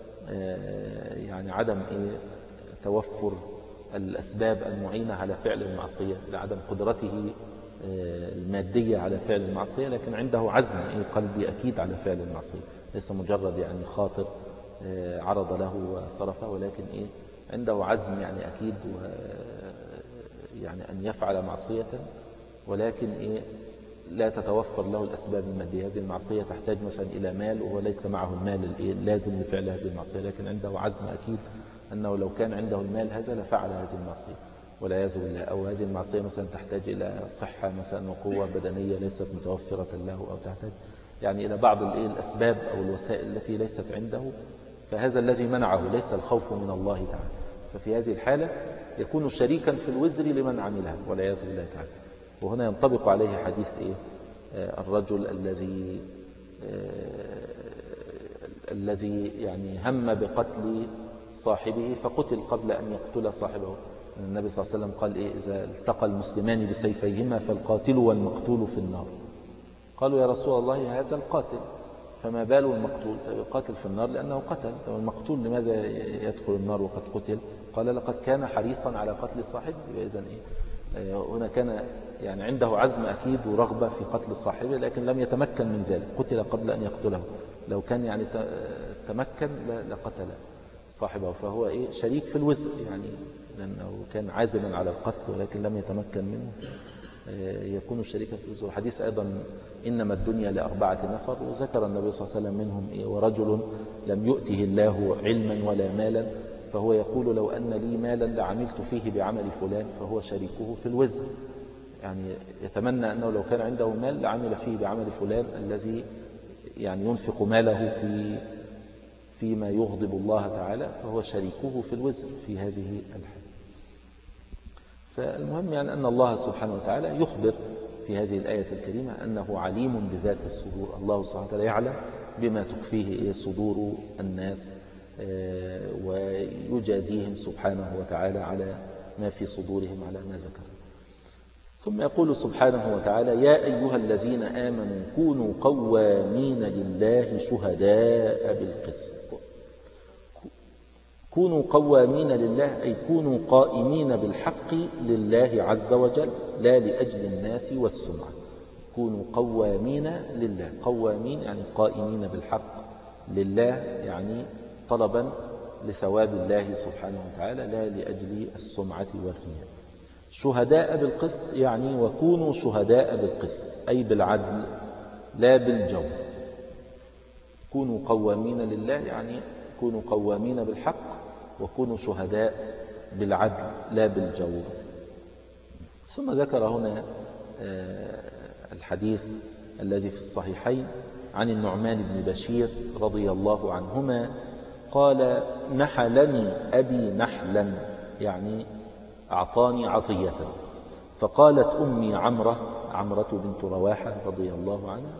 عدم توفر الأسباب المعينة على فعل المعصية، لعدم قدرته المادية على فعل المعصية، لكن عنده عزم قلبي أكيد على فعل المعصية، ليس مجرد خاطر عرض له وصرفه، ولكن عنده عزم أكيد أن يفعل معصية، ولكن لا تتوفر له الأسباب المادية. هذه المعصية تحتاج مثلا إلى مال وهو ليس معه المال اللازم لفعل هذه المعصية، لكن عنده عزم أكيد أنه لو كان عنده المال هذا لفعل هذه المعصية والعياذ بالله. أو هذه المعصية مثلا تحتاج إلى صحة مثلا وقوة بدنية ليست متوفرة له، أو تحتاج إلى بعض الأسباب أو الوسائل التي ليست عنده، فهذا الذي منعه ليس الخوف من الله تعالى. ففي هذه الحالة يكون شريكا في الوزر لمن عملها والعياذ بالله تعالى. وهنا ينطبق عليه حديث الرجل الذي الذي يعني هم بقتل صاحبه فقتل قبل أن يقتل صاحبه. النبي صلى الله عليه وسلم قال إذا التقى المسلمان بسيفيهما فالقاتل والمقتول في النار. قالوا يا رسول الله هذا القاتل، فما بال المقتول؟ القاتل في النار لأنه قتل، فالمقتول لماذا يدخل النار وقد قتل؟ قال لقد كان حريصا على قتل صاحبه. إذن هنا كان يعني عنده عزم أكيد ورغبة في قتل صاحبه، لكن لم يتمكن من ذلك، قتل قبل أن يقتله. لو كان يعني تمكن لقتل صاحبه، فهو شريك في الوزر، يعني لأنه كان عازما على القتل ولكن لم يتمكن منه، يكون شريكا في الوزر. الحديث أيضا إنما الدنيا ل4 نفر، وذكر النبي صلى الله عليه وسلم منهم ورجل لم يؤته الله علما ولا مالا، فهو يقول لو أن لي مالا لعملت فيه بعمل فلان، فهو شريكه في الوزر. يعني يتمنى أنه لو كان عنده مال لعمل فيه بعمل فلان الذي يعني ينفق ماله فيما يغضب الله تعالى، فهو شريكه في الوزر في هذه الحال. فالمهم يعني أن الله سبحانه وتعالى يخبر في هذه الآية الكريمة أنه عليم بذات الصدور. الله سبحانه وتعالى يعلم بما تخفيه صدور الناس، ويجازيهم سبحانه وتعالى على ما في صدورهم على ما ذكر. ثم يقول سبحانه وتعالى يا أيها الذين آمنوا كونوا قوامين لله شهداء بالقسط. كونوا قوامين لله أي كونوا قائمين بالحق لله عز وجل لا لأجل الناس والسمعة. كونوا قوامين لله، قوامين يعني قائمين بالحق لله، يعني طلبا لثواب الله سبحانه وتعالى لا لأجل السمعة والرياء. شهداء بالقسط يعني وكونوا شهداء بالقسط أي بالعدل لا بالجور. كونوا قوامين لله يعني كونوا قوامين بالحق وكونوا شهداء بالعدل لا بالجور. ثم ذكر هنا الحديث الذي في الصحيحين عن النعمان بن بشير رضي الله عنهما قال نحلني أبي نحلا يعني أعطاني عطية، فقالت أمي عمرة بنت رواحة رضي الله عنها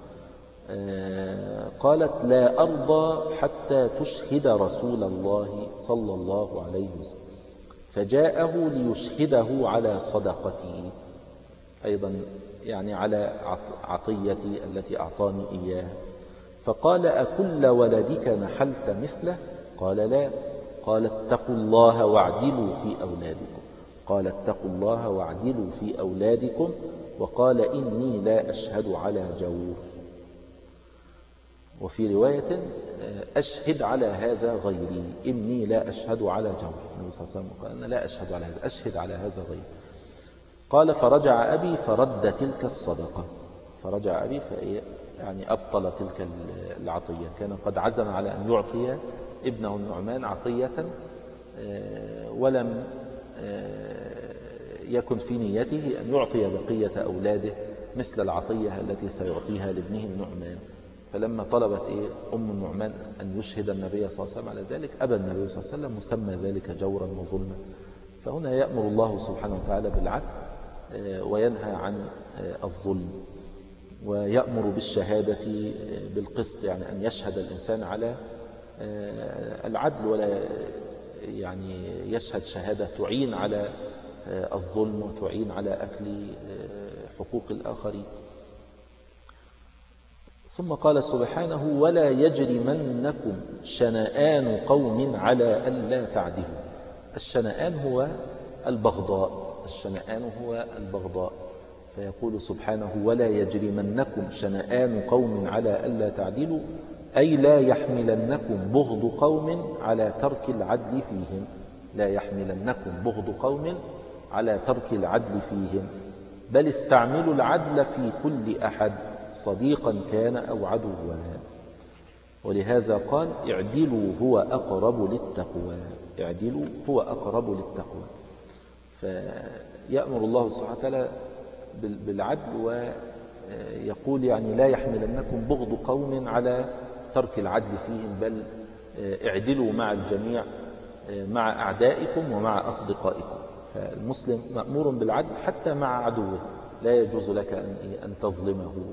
قالت لا أرضى حتى تشهد رسول الله صلى الله عليه وسلم، فجاءه ليشهده على صدقتي أيضا يعني على عطيتي التي أعطاني إياها، فقال أكل ولدك نحلت مثله؟ قال لا. قال اتقوا الله واعدلوا في أولادكم. قال اتقوا الله واعدلوا في أولادكم. وقال إني لا أشهد على جور. وفي رواية أشهد على هذا غيري، إني لا أشهد على جور. النبي صلى الله عليه وسلم قال أنا لا أشهد على هذا، أشهد على هذا غيري. قال فرجع أبي فرد تلك الصدقة. فرجع أبي يعني أبطل تلك العطية. كان قد عزم على أن يعطي ابنه النعمان عطية ولم يكن في نيته أن يعطي بقية أولاده مثل العطية التي سيعطيها لابنه النعمان. فلما طلبت أم النعمان أن يشهد النبي صلى الله عليه وسلم على ذلك أبى النبي صلى الله عليه وسلم، مسمى ذلك جورا وظلما. فهنا يأمر الله سبحانه وتعالى بالعدل وينهى عن الظلم، ويأمر بالشهادة بالقسط يعني أن يشهد الإنسان على العدل ولا يعني يشهد شهادة تعين على الظلم وتعين على أكل حقوق الآخرين. ثم قال سبحانه ولا يجرمنكم شنآن قوم على ألا تعدلوا. الشنآن هو البغضاء، الشنآن هو البغضاء. فيقول سبحانه ولا يجرمنكم شنآن قوم على ألا تعدلوا أي لا يحملنكم بغض قوم على ترك العدل فيهم. لا يحملنكم بغض قوم على ترك العدل فيهم، بل استعملوا العدل في كل أحد صديقا كان أو عدوا. ولهذا قال اعدلوا هو أقرب للتقوى. اعدلوا هو أقرب للتقوى. فيأمر الله سبحانه وتعالى بالعدل ويقول يعني لا يحملنكم بغض قوم على ترك العدل فيهم، بل اعدلوا مع الجميع مع أعدائكم ومع أصدقائكم. فالمسلم مأمور بالعدل حتى مع عدوه، لا يجوز لك أن تظلمه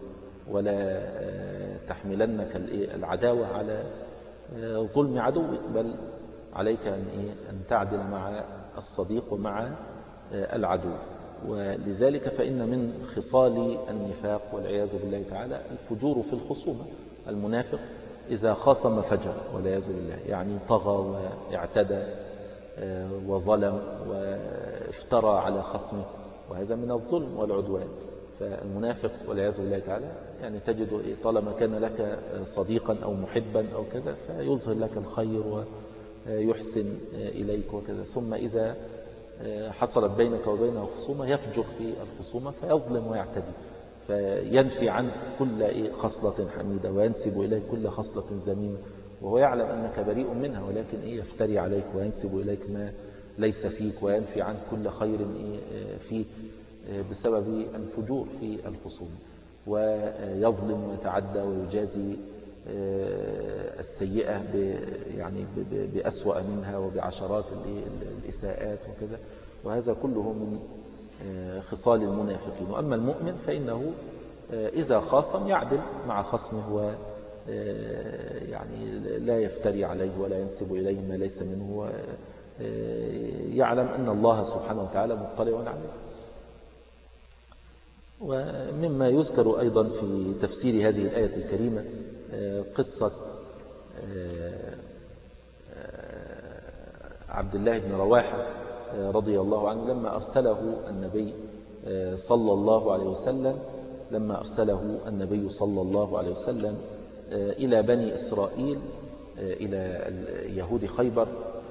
ولا تحملنك العداوة على ظلم عدوك، بل عليك أن تعدل مع الصديق ومع العدو. ولذلك فإن من خصال النفاق والعياذ بالله تعالى الفجور في الخصومة. المنافق إذا خاصم فجر والعياذ بالله، يعني طغى واعتدى وظلم وافترى على خصمه، وهذا من الظلم والعدوان. فالمنافق والعياذ بالله تعالى يعني تجد طالما كان لك صديقا أو محبا أو كذا فيظهر لك الخير ويحسن إليك وكذا، ثم إذا حصلت بينك وبينه خصومة يفجر في الخصومة فيظلم ويعتدي، فينفي عنك كل خصلة حميدة وينسب إليك كل خصلة ذميمة، وهو يعلم أنك بريء منها، ولكن يفتري عليك وينسب إليك ما ليس فيك وينفي عنك كل خير فيك بسبب الفجور في الخصومة، ويظلم ويتعدى ويجازي السيئة يعني بأسوأ منها وبعشرات الإساءات وكذا، وهذا كله من خصال المنافقين. وأما المؤمن فإنه إذا خاصم يعدل مع خصمه يعني لا يفتري عليه ولا ينسب إليه ما ليس منه، ويعلم أن الله سبحانه وتعالى مطلع عليه. ومما يذكر أيضا في تفسير هذه الآية الكريمة قصة عبد الله بن رواحة رضي الله عنه لما أرسله النبي صلى الله عليه وسلم إلى بني إسرائيل، إلى يهود خيبر،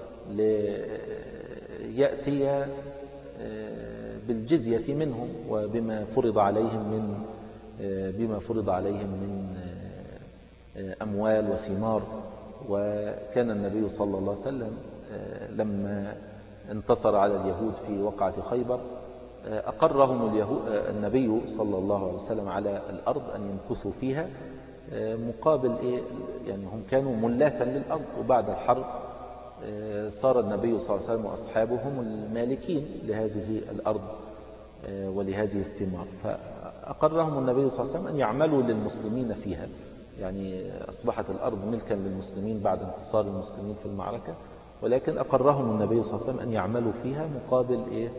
ليأتي بالجزية منهم وبما فرض عليهم من أموال وثمار. وكان النبي صلى الله عليه وسلم لما انتصر على اليهود في وقعة خيبر أقرهم النبي صلى الله عليه وسلم على الأرض أن يمكثوا فيها مقابل يعني هم كانوا ملاكا للأرض، وبعد الحرب صار النبي صلى الله عليه وسلم وأصحابه هم المالكين لهذه الأرض ولهذه الثمار، فأقرهم النبي صلى الله عليه وسلم أن يعملوا للمسلمين فيها، يعني أصبحت الأرض ملكا للمسلمين بعد انتصار المسلمين في المعركة، ولكن أقرهم النبي صلى الله عليه وسلم أن يعملوا فيها مقابل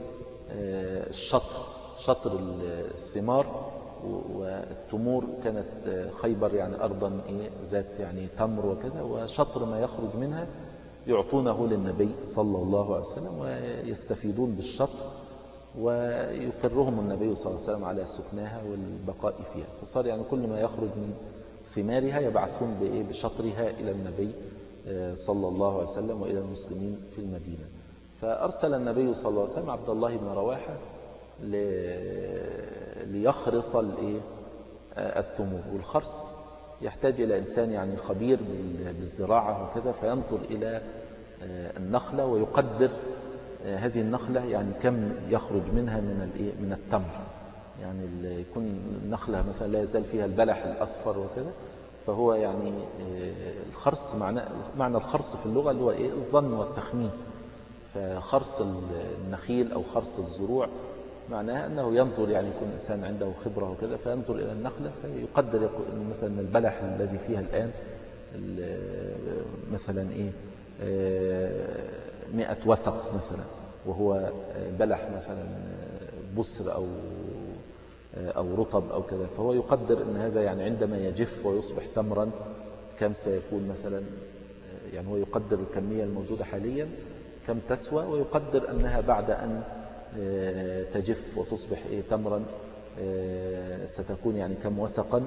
شطر الثمار والتمور. كانت خيبر يعني أرضا ذات يعني تمر وكذا، وشطر ما يخرج منها يعطونه للنبي صلى الله عليه وسلم ويستفيدون بالشطر، ويقرهم النبي صلى الله عليه وسلم على سكناها والبقاء فيها. فصار يعني كل ما يخرج من ثمارها يبعثون بشطرها إلى النبي صلى الله عليه وسلم وإلى المسلمين في المدينة. فأرسل النبي صلى الله عليه وسلم عبد الله بن رواحة ليخرص التمور. والخرص يحتاج إلى إنسان يعني خبير بالزراعة وكذا، فينظر إلى النخلة ويقدر هذه النخلة يعني كم يخرج منها من التمر، يعني يكون النخلة مثلا لا يزال فيها البلح الأصفر وكذا، فهو يعني الخرص معنى الخرص في اللغة اللي هو الظن والتخمين. فخرص النخيل أو خرص الزروع معناها أنه ينظر، يعني يكون إنسان عنده خبرة وكذا، فينظر إلى النخلة فيقدر مثلا البلح الذي فيها الآن مثلا 100 وسق مثلا، وهو بلح مثلا بسر أو رطب أو كذا، فهو يقدر أن هذا يعني عندما يجف ويصبح تمرا كم سيكون مثلا، يعني هو يقدر الكمية الموجودة حاليا كم تسوى، ويقدر أنها بعد أن تجف وتصبح تمرا ستكون يعني كم وسقا.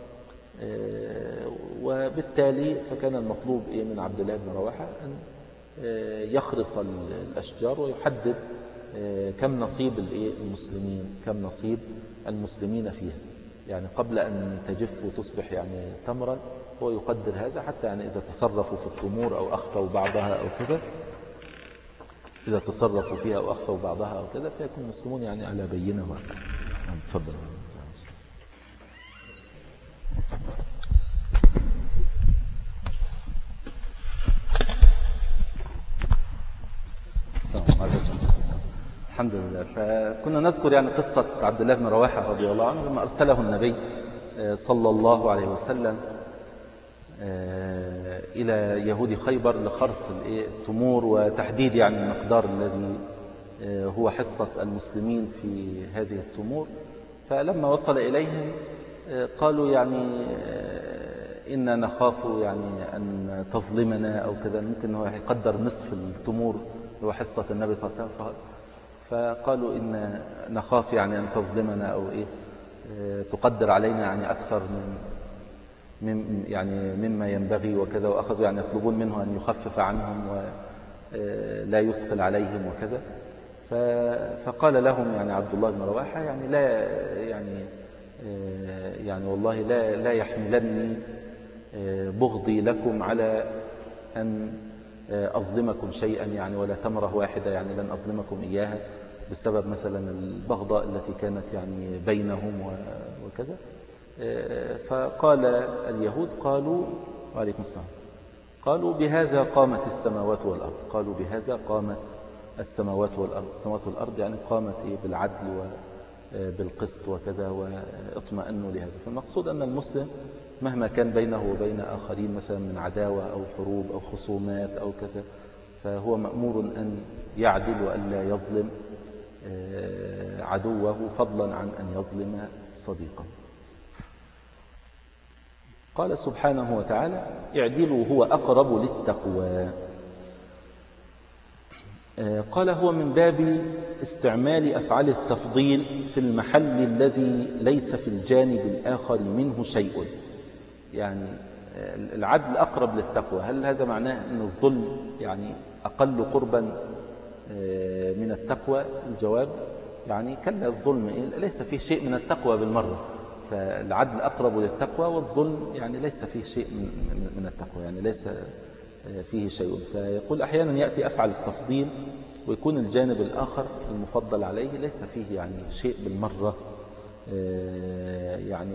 وبالتالي فكان المطلوب من عبد الله بن رواحة أن يخرص الأشجار ويحدد كم نصيب المسلمين، كم نصيب المسلمين فيها، يعني قبل أن تجف وتصبح يعني تمرا هو يقدر هذا، حتى يعني إذا تصرفوا في التمور أو أخفوا بعضها أو كذا، إذا تصرفوا فيها أو أخفوا بعضها أو كذا فيكون المسلمون يعني على بينة. تفضل. الحمد لله. فكنا نذكر يعني قصة عبد الله بن رواحة رضي الله عنه لما أرسله النبي صلى الله عليه وسلم إلى يهود خيبر لخرص التمور وتحديد يعني المقدار الذي هو حصة المسلمين في هذه التمور. فلما وصل إليهم قالوا يعني إنا نخاف يعني أن تظلمنا أو كذا، ممكن هو يقدر نصف التمور هو حصة النبي صلى الله عليه وسلم. فقالوا إن نخاف يعني أن تظلمنا أو تقدر علينا يعني أكثر من يعني مما ينبغي وكذا، وأخذوا يعني يطلبون منه أن يخفف عنهم ولا يثقل عليهم وكذا. فقال لهم يعني عبد الله بن رواحة يعني لا يعني والله لا يحملني بغضي لكم على أن أظلمكم شيئا يعني، ولا تمرة واحدة يعني لن أظلمكم إياها بسبب مثلا البغضاء التي كانت يعني بينهم وكذا. فقال اليهود قالوا وعليكم السلام، قالوا بهذا قامت السماوات والأرض، قالوا بهذا قامت السماوات والأرض. السماوات والأرض يعني قامت بالعدل وبالقسط وكذا واطمأنوا لهذا. فالمقصود أن المسلم مهما كان بينه وبين آخرين مثلا من عداوة أو حروب أو خصومات أو كذا، فهو مأمور أن يعدل وأن لا يظلم عدوه فضلا عن أن يظلم صديقه. قال سبحانه وتعالى اعدلوا هو أقرب للتقوى. قال هو من باب استعمال أفعال التفضيل في المحل الذي ليس في الجانب الآخر منه شيء، يعني العدل أقرب للتقوى. هل هذا معناه أن الظلم يعني أقل قربا من التقوى؟ الجواب يعني كلا، الظلم ليس فيه شيء من التقوى بالمرة، فالعدل أقرب للتقوى، والظلم يعني ليس فيه شيء من التقوى، يعني ليس فيه شيء. فيقول أحيانا يأتي أفعل التفضيل ويكون الجانب الآخر المفضل عليه ليس فيه يعني شيء بالمرة يعني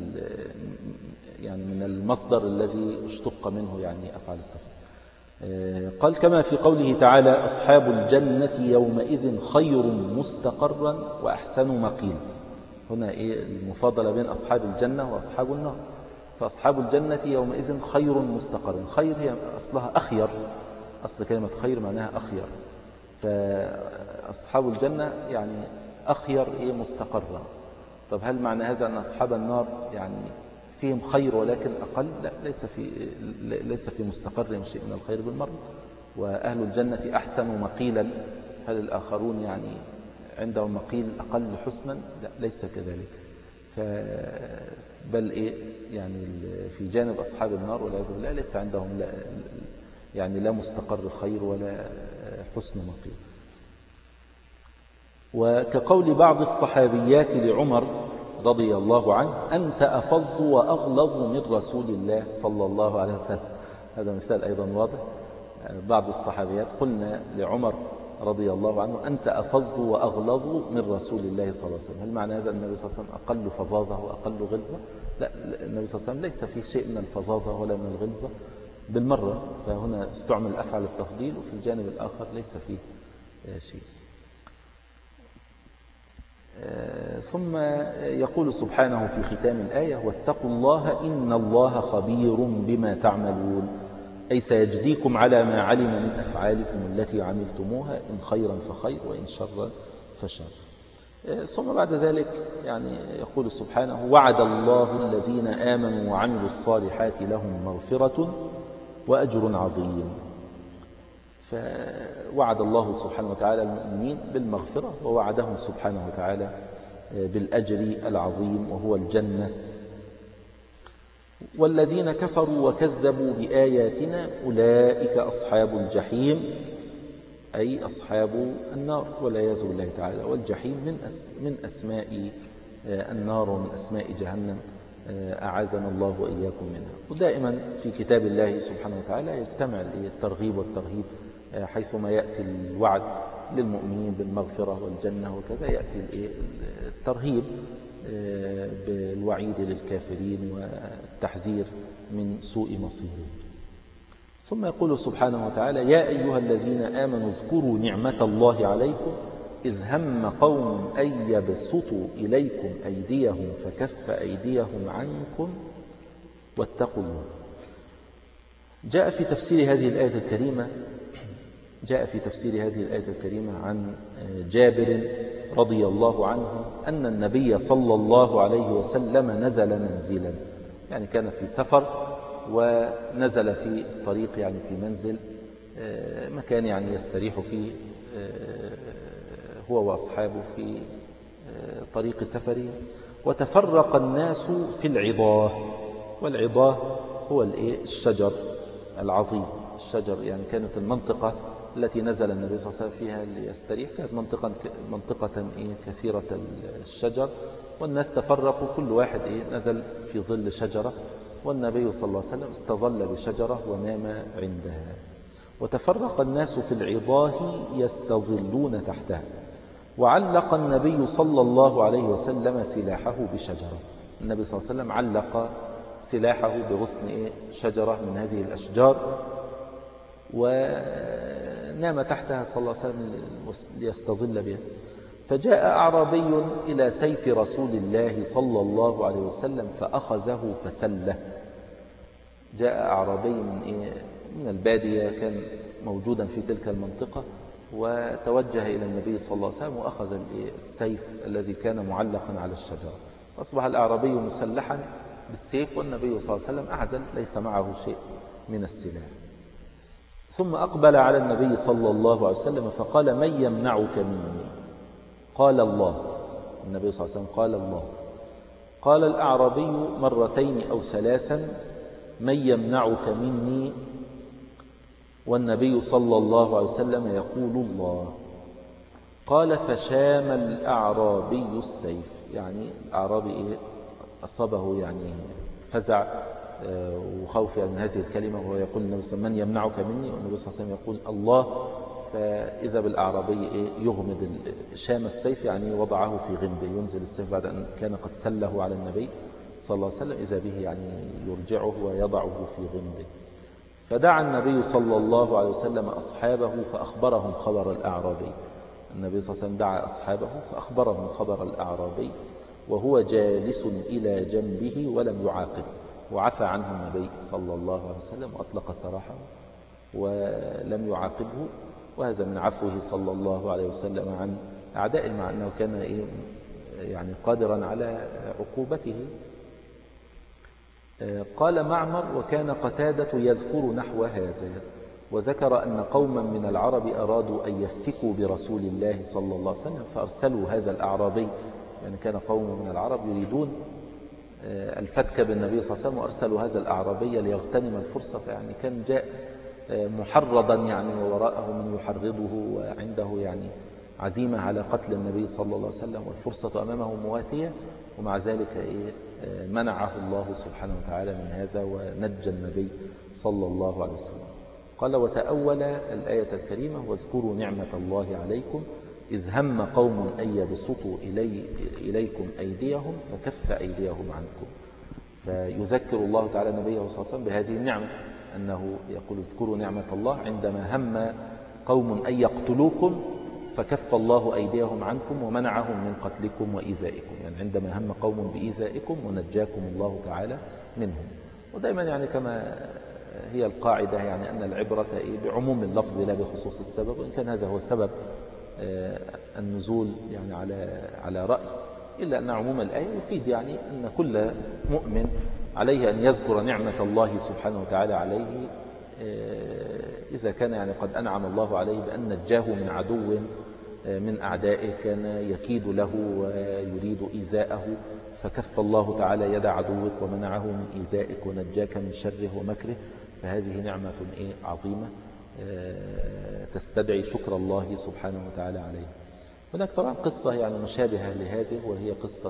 من المصدر الذي اشتق منه يعني أفعل التفضيل. قال كما في قوله تعالى أصحاب الجنة يومئذ خير مستقرا وأحسن مقيل. هنا المفاضلة بين أصحاب الجنة وأصحاب النار. فأصحاب الجنة يومئذ خير مستقرا، خير هي أصلها أخير، أصل كلمة خير معناها أخير، فأصحاب الجنة يعني أخير مستقرا. طب هل معنى هذا أن أصحاب النار يعني فيهم خير ولكن أقل؟ لا، ليس في مستقرهم شيء من الخير بالمرة. وأهل الجنة أحسن مقيلا، هل الآخرون يعني عندهم مقيل أقل حسنا؟ لا، ليس كذلك. بل يعني في جانب أصحاب النار والعياذ بالله ليس عندهم يعني لا مستقر خير ولا حسن مقيل. وكقول بعض الصحابيات لعمر رضي الله عنه أنت أفظ وأغلظ من رسول الله صلى الله عليه وسلم. هذا مثال أيضا واضح. بعض الصحابيات قلنا لعمر رضي الله عنه أنت أفظ وأغلظ من رسول الله صلى الله عليه وسلم. هل معنى هذا أن النبي صلى الله عليه وسلم أقل فظاظة وأقل غلظة؟ لا، النبي صلى الله عليه وسلم ليس فيه شيء من الفظاظة ولا من الغلظة بالمرة. فهنا استعمل أفعل التفضيل، وفي الجانب الآخر ليس فيه شيء. ثم يقول سبحانه في ختام الآية واتقوا الله إن الله خبير بما تعملون، أي سيجزيكم على ما علم من أفعالكم التي عملتموها، إن خيرا فخير وإن شرا فشر. ثم بعد ذلك يعني يقول سبحانه وعد الله الذين آمنوا وعملوا الصالحات لهم مغفرة وأجر عظيم. فوعد الله سبحانه وتعالى المؤمنين بالمغفرة، ووعدهم سبحانه وتعالى بالأجر العظيم وهو الجنة. والذين كفروا وكذبوا بآياتنا أولئك أصحاب الجحيم، أي أصحاب النار والعياذ بالله تعالى. والجحيم من أسماء النار ومن أسماء جهنم، أعاذنا الله وإياكم منها. ودائما في كتاب الله سبحانه وتعالى يجتمع الترغيب والترهيب، حيثما يأتي الوعد للمؤمنين بالمغفرة والجنة وكذا يأتي الترهيب بالوعيد للكافرين والتحذير من سوء مصيرهم. ثم يقول سبحانه وتعالى يا أيها الذين آمنوا اذكروا نعمة الله عليكم إذ هم قوم أن يبسطوا إليكم أيديهم فكف أيديهم عنكم واتقوا الله. جاء في تفسير هذه الآية الكريمة عن جابر رضي الله عنه أن النبي صلى الله عليه وسلم نزل منزلا، يعني كان في سفر ونزل في طريق، يعني في منزل، مكان يعني يستريح فيه هو وأصحابه في طريق سفره. وتفرق الناس في العضاه، والعضاه هو الشجر العظيم، الشجر، يعني كانت المنطقة التي نزل النبي صلى الله عليه وسلم فيها ليستريح كانت منطقة كثيرة الشجر، والناس تفرقوا، كل واحد نزل في ظل شجرة، والنبي صلى الله عليه وسلم استظل بشجرة ونام عندها. وتفرق الناس في العضاه يستظلون تحتها. وعلق النبي صلى الله عليه وسلم سلاحه بشجرة، النبي صلى الله عليه وسلم علق سلاحه بغصن شجرة من هذه الأشجار، ونام تحتها صلى الله عليه وسلم ليستظل بها. فجاء أعرابي إلى سيف رسول الله صلى الله عليه وسلم فأخذه فسله. جاء أعرابي من البادية، كان موجودا في تلك المنطقة، وتوجه إلى النبي صلى الله عليه وسلم وأخذ السيف الذي كان معلقا على الشجرة. أصبح الأعرابي مسلحا بالسيف، والنبي صلى الله عليه وسلم أعزل ليس معه شيء من السلاح. ثم أقبل على النبي صلى الله عليه وسلم فقال: من يمنعك مني؟ قال: الله. النبي صلى الله عليه وسلم قال: الله. قال الأعرابي مرتين أو ثلاثا: من يمنعك مني؟ والنبي صلى الله عليه وسلم يقول: الله. قال: فشام الأعرابي السيف، يعني الأعرابي أصابه يعني فزع وخوف من هذه الكلمة، وهو يقول النبي صلى الله عليه وسلم: من يمنعك مني؟ والنبي صلى الله عليه وسلم يقول: الله. فإذا بالأعرابي يغمد شام السيف، يعني وضعه في غمده، ينزل السيف بعد أن كان قد سله على النبي صلى الله عليه وسلم، إذا به يعني يرجعه ويضعه في غمده. فدعا النبي صلى الله عليه وسلم أصحابه فأخبرهم خبر الأعرابي. النبي صلى الله عليه وسلم دعا أصحابه فأخبرهم خبر الأعرابي وهو جالس إلى جنبه ولم يعاقب، وعفى عنه النبي صلى الله عليه وسلم وأطلق سراحه ولم يعاقبه، وهذا من عفوه صلى الله عليه وسلم عن أعدائه، مع أنه كان يعني قادرا على عقوبته. قال معمر: وكان قتادة يذكر نحو هذا، وذكر أن قوما من العرب أرادوا أن يفتكوا برسول الله صلى الله عليه وسلم فأرسلوا هذا الأعرابي، يعني كان قوم من العرب يريدون الفتك بالنبي صلى الله عليه وسلم، وأرسلوا هذا الأعرابي ليغتنم الفرصة، فيعني كان جاء محرضا يعني، ووراءه من يحرضه، وعنده يعني عزيمة على قتل النبي صلى الله عليه وسلم، والفرصة أمامه مواتية، ومع ذلك منعه الله سبحانه وتعالى من هذا ونجى النبي صلى الله عليه وسلم. قال: وتأول الآية الكريمة: واذكروا نعمة الله عليكم إذ هم قوم أن يبسطوا إليكم أيديهم فكف أيديهم عنكم. فيذكر الله تعالى نبيه صلى الله عليه وسلم بهذه النعمة، أنه يقول: اذكروا نعمة الله عندما هم قوم أن يقتلوكم فكف الله أيديهم عنكم ومنعهم من قتلكم وإيذائكم، يعني عندما هم قوم بإيذائكم ونجاكم الله تعالى منهم. ودائما يعني كما هي القاعدة، يعني أن العبرة بعموم اللفظ لا بخصوص السبب، وإن كان هذا هو سبب النزول يعني على رأي، إلا أن عموم الآية يفيد يعني أن كل مؤمن عليه أن يذكر نعمة الله سبحانه وتعالى عليه، إذا كان يعني قد أنعم الله عليه بأن نجاه من عدو من أعدائه كان يكيد له ويريد إيذاءه، فكف الله تعالى يد عدوك ومنعه من إيذائك ونجاك من شره ومكره، فهذه نعمة عظيمة تستدعي شكر الله سبحانه وتعالى عليه. هناك طبعا قصة يعني مشابهة لهذه، وهي قصة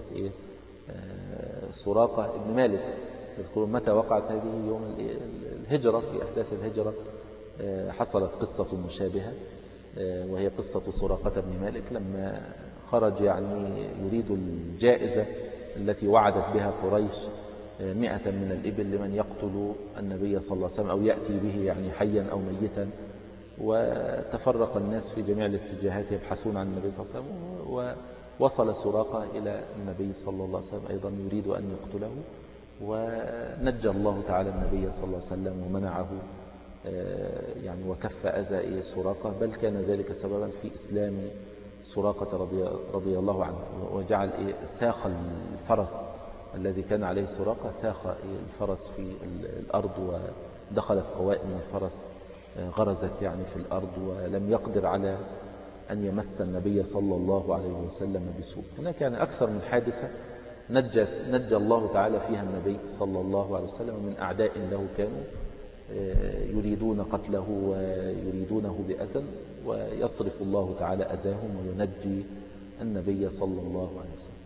سراقة ابن مالك. تذكرون متى وقعت هذه؟ يوم الهجرة، في أحداث الهجرة حصلت قصة مشابهة، وهي قصة سراقة ابن مالك لما خرج يعني يريد الجائزة التي وعدت بها قريش 100 من الإبل لمن يقتل النبي صلى الله عليه وسلم أو يأتي به يعني حيا أو ميتا. وتفرق الناس في جميع الاتجاهات يبحثون عن النبي صلى الله عليه وسلم، ووصل سراقة إلى النبي صلى الله عليه وسلم أيضا يريد أن يقتله، ونجى الله تعالى النبي صلى الله عليه وسلم ومنعه يعني وكف أذى سراقة، بل كان ذلك سببا في إسلام سراقة رضي الله عنه، وجعل ساخ الفرس الذي كان عليه سراقة، ساخ الفرس في الأرض، ودخلت قوائم الفرس غرزت يعني في الأرض، ولم يقدر على أن يمس النبي صلى الله عليه وسلم بسوء. هناك يعني أكثر من حادثة نجى الله تعالى فيها النبي صلى الله عليه وسلم من أعداء له كانوا يريدون قتله ويريدونه بأذى، ويصرف الله أذاهم وينجي النبي صلى الله عليه وسلم.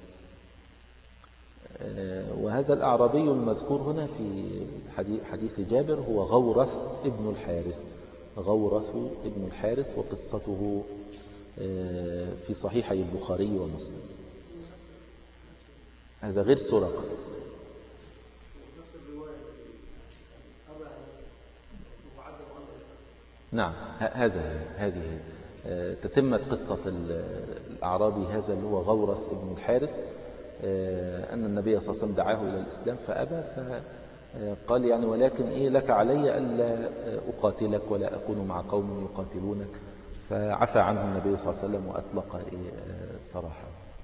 وهذا الأعرابي المذكور هنا في حديث جابر هو غورث ابن الحارث، غورث ابن الحارث، وقصته في صحيحي البخاري ومسلم. هذا غير سرقة. نعم، هذه تتمت قصة الأعرابي هذا اللي هو غورث ابن الحارث، أن النبي صلى الله عليه وسلم دعاه إلى الإسلام فأبى، فقال يعني ولكن لك علي ألا أقاتلك ولا أكون مع قوم يقاتلونك، فعفى عنه النبي صلى الله عليه وسلم وأطلق سراحه.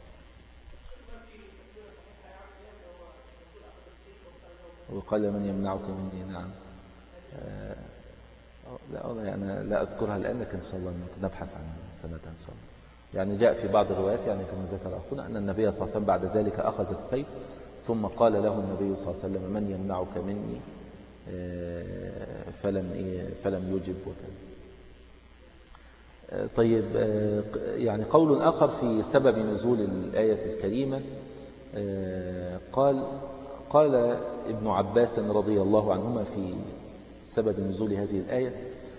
وقال من يمنعك مني. نعم، لا أنا لا أذكرها الآن، لكن إن شاء الله نبحث عن سنتها إن شاء الله. يعني جاء في بعض الروايات يعني كما ذكر أخونا أن النبي صلى الله عليه وسلم بعد ذلك أخذ السيف، ثم قال له النبي صلى الله عليه وسلم من يمنعك مني، فلم يجب وكذا. طيب، يعني قول آخر في سبب نزول الآية الكريمة، قال ابن عباس رضي الله عنهما في سبب نزول هذه الآية: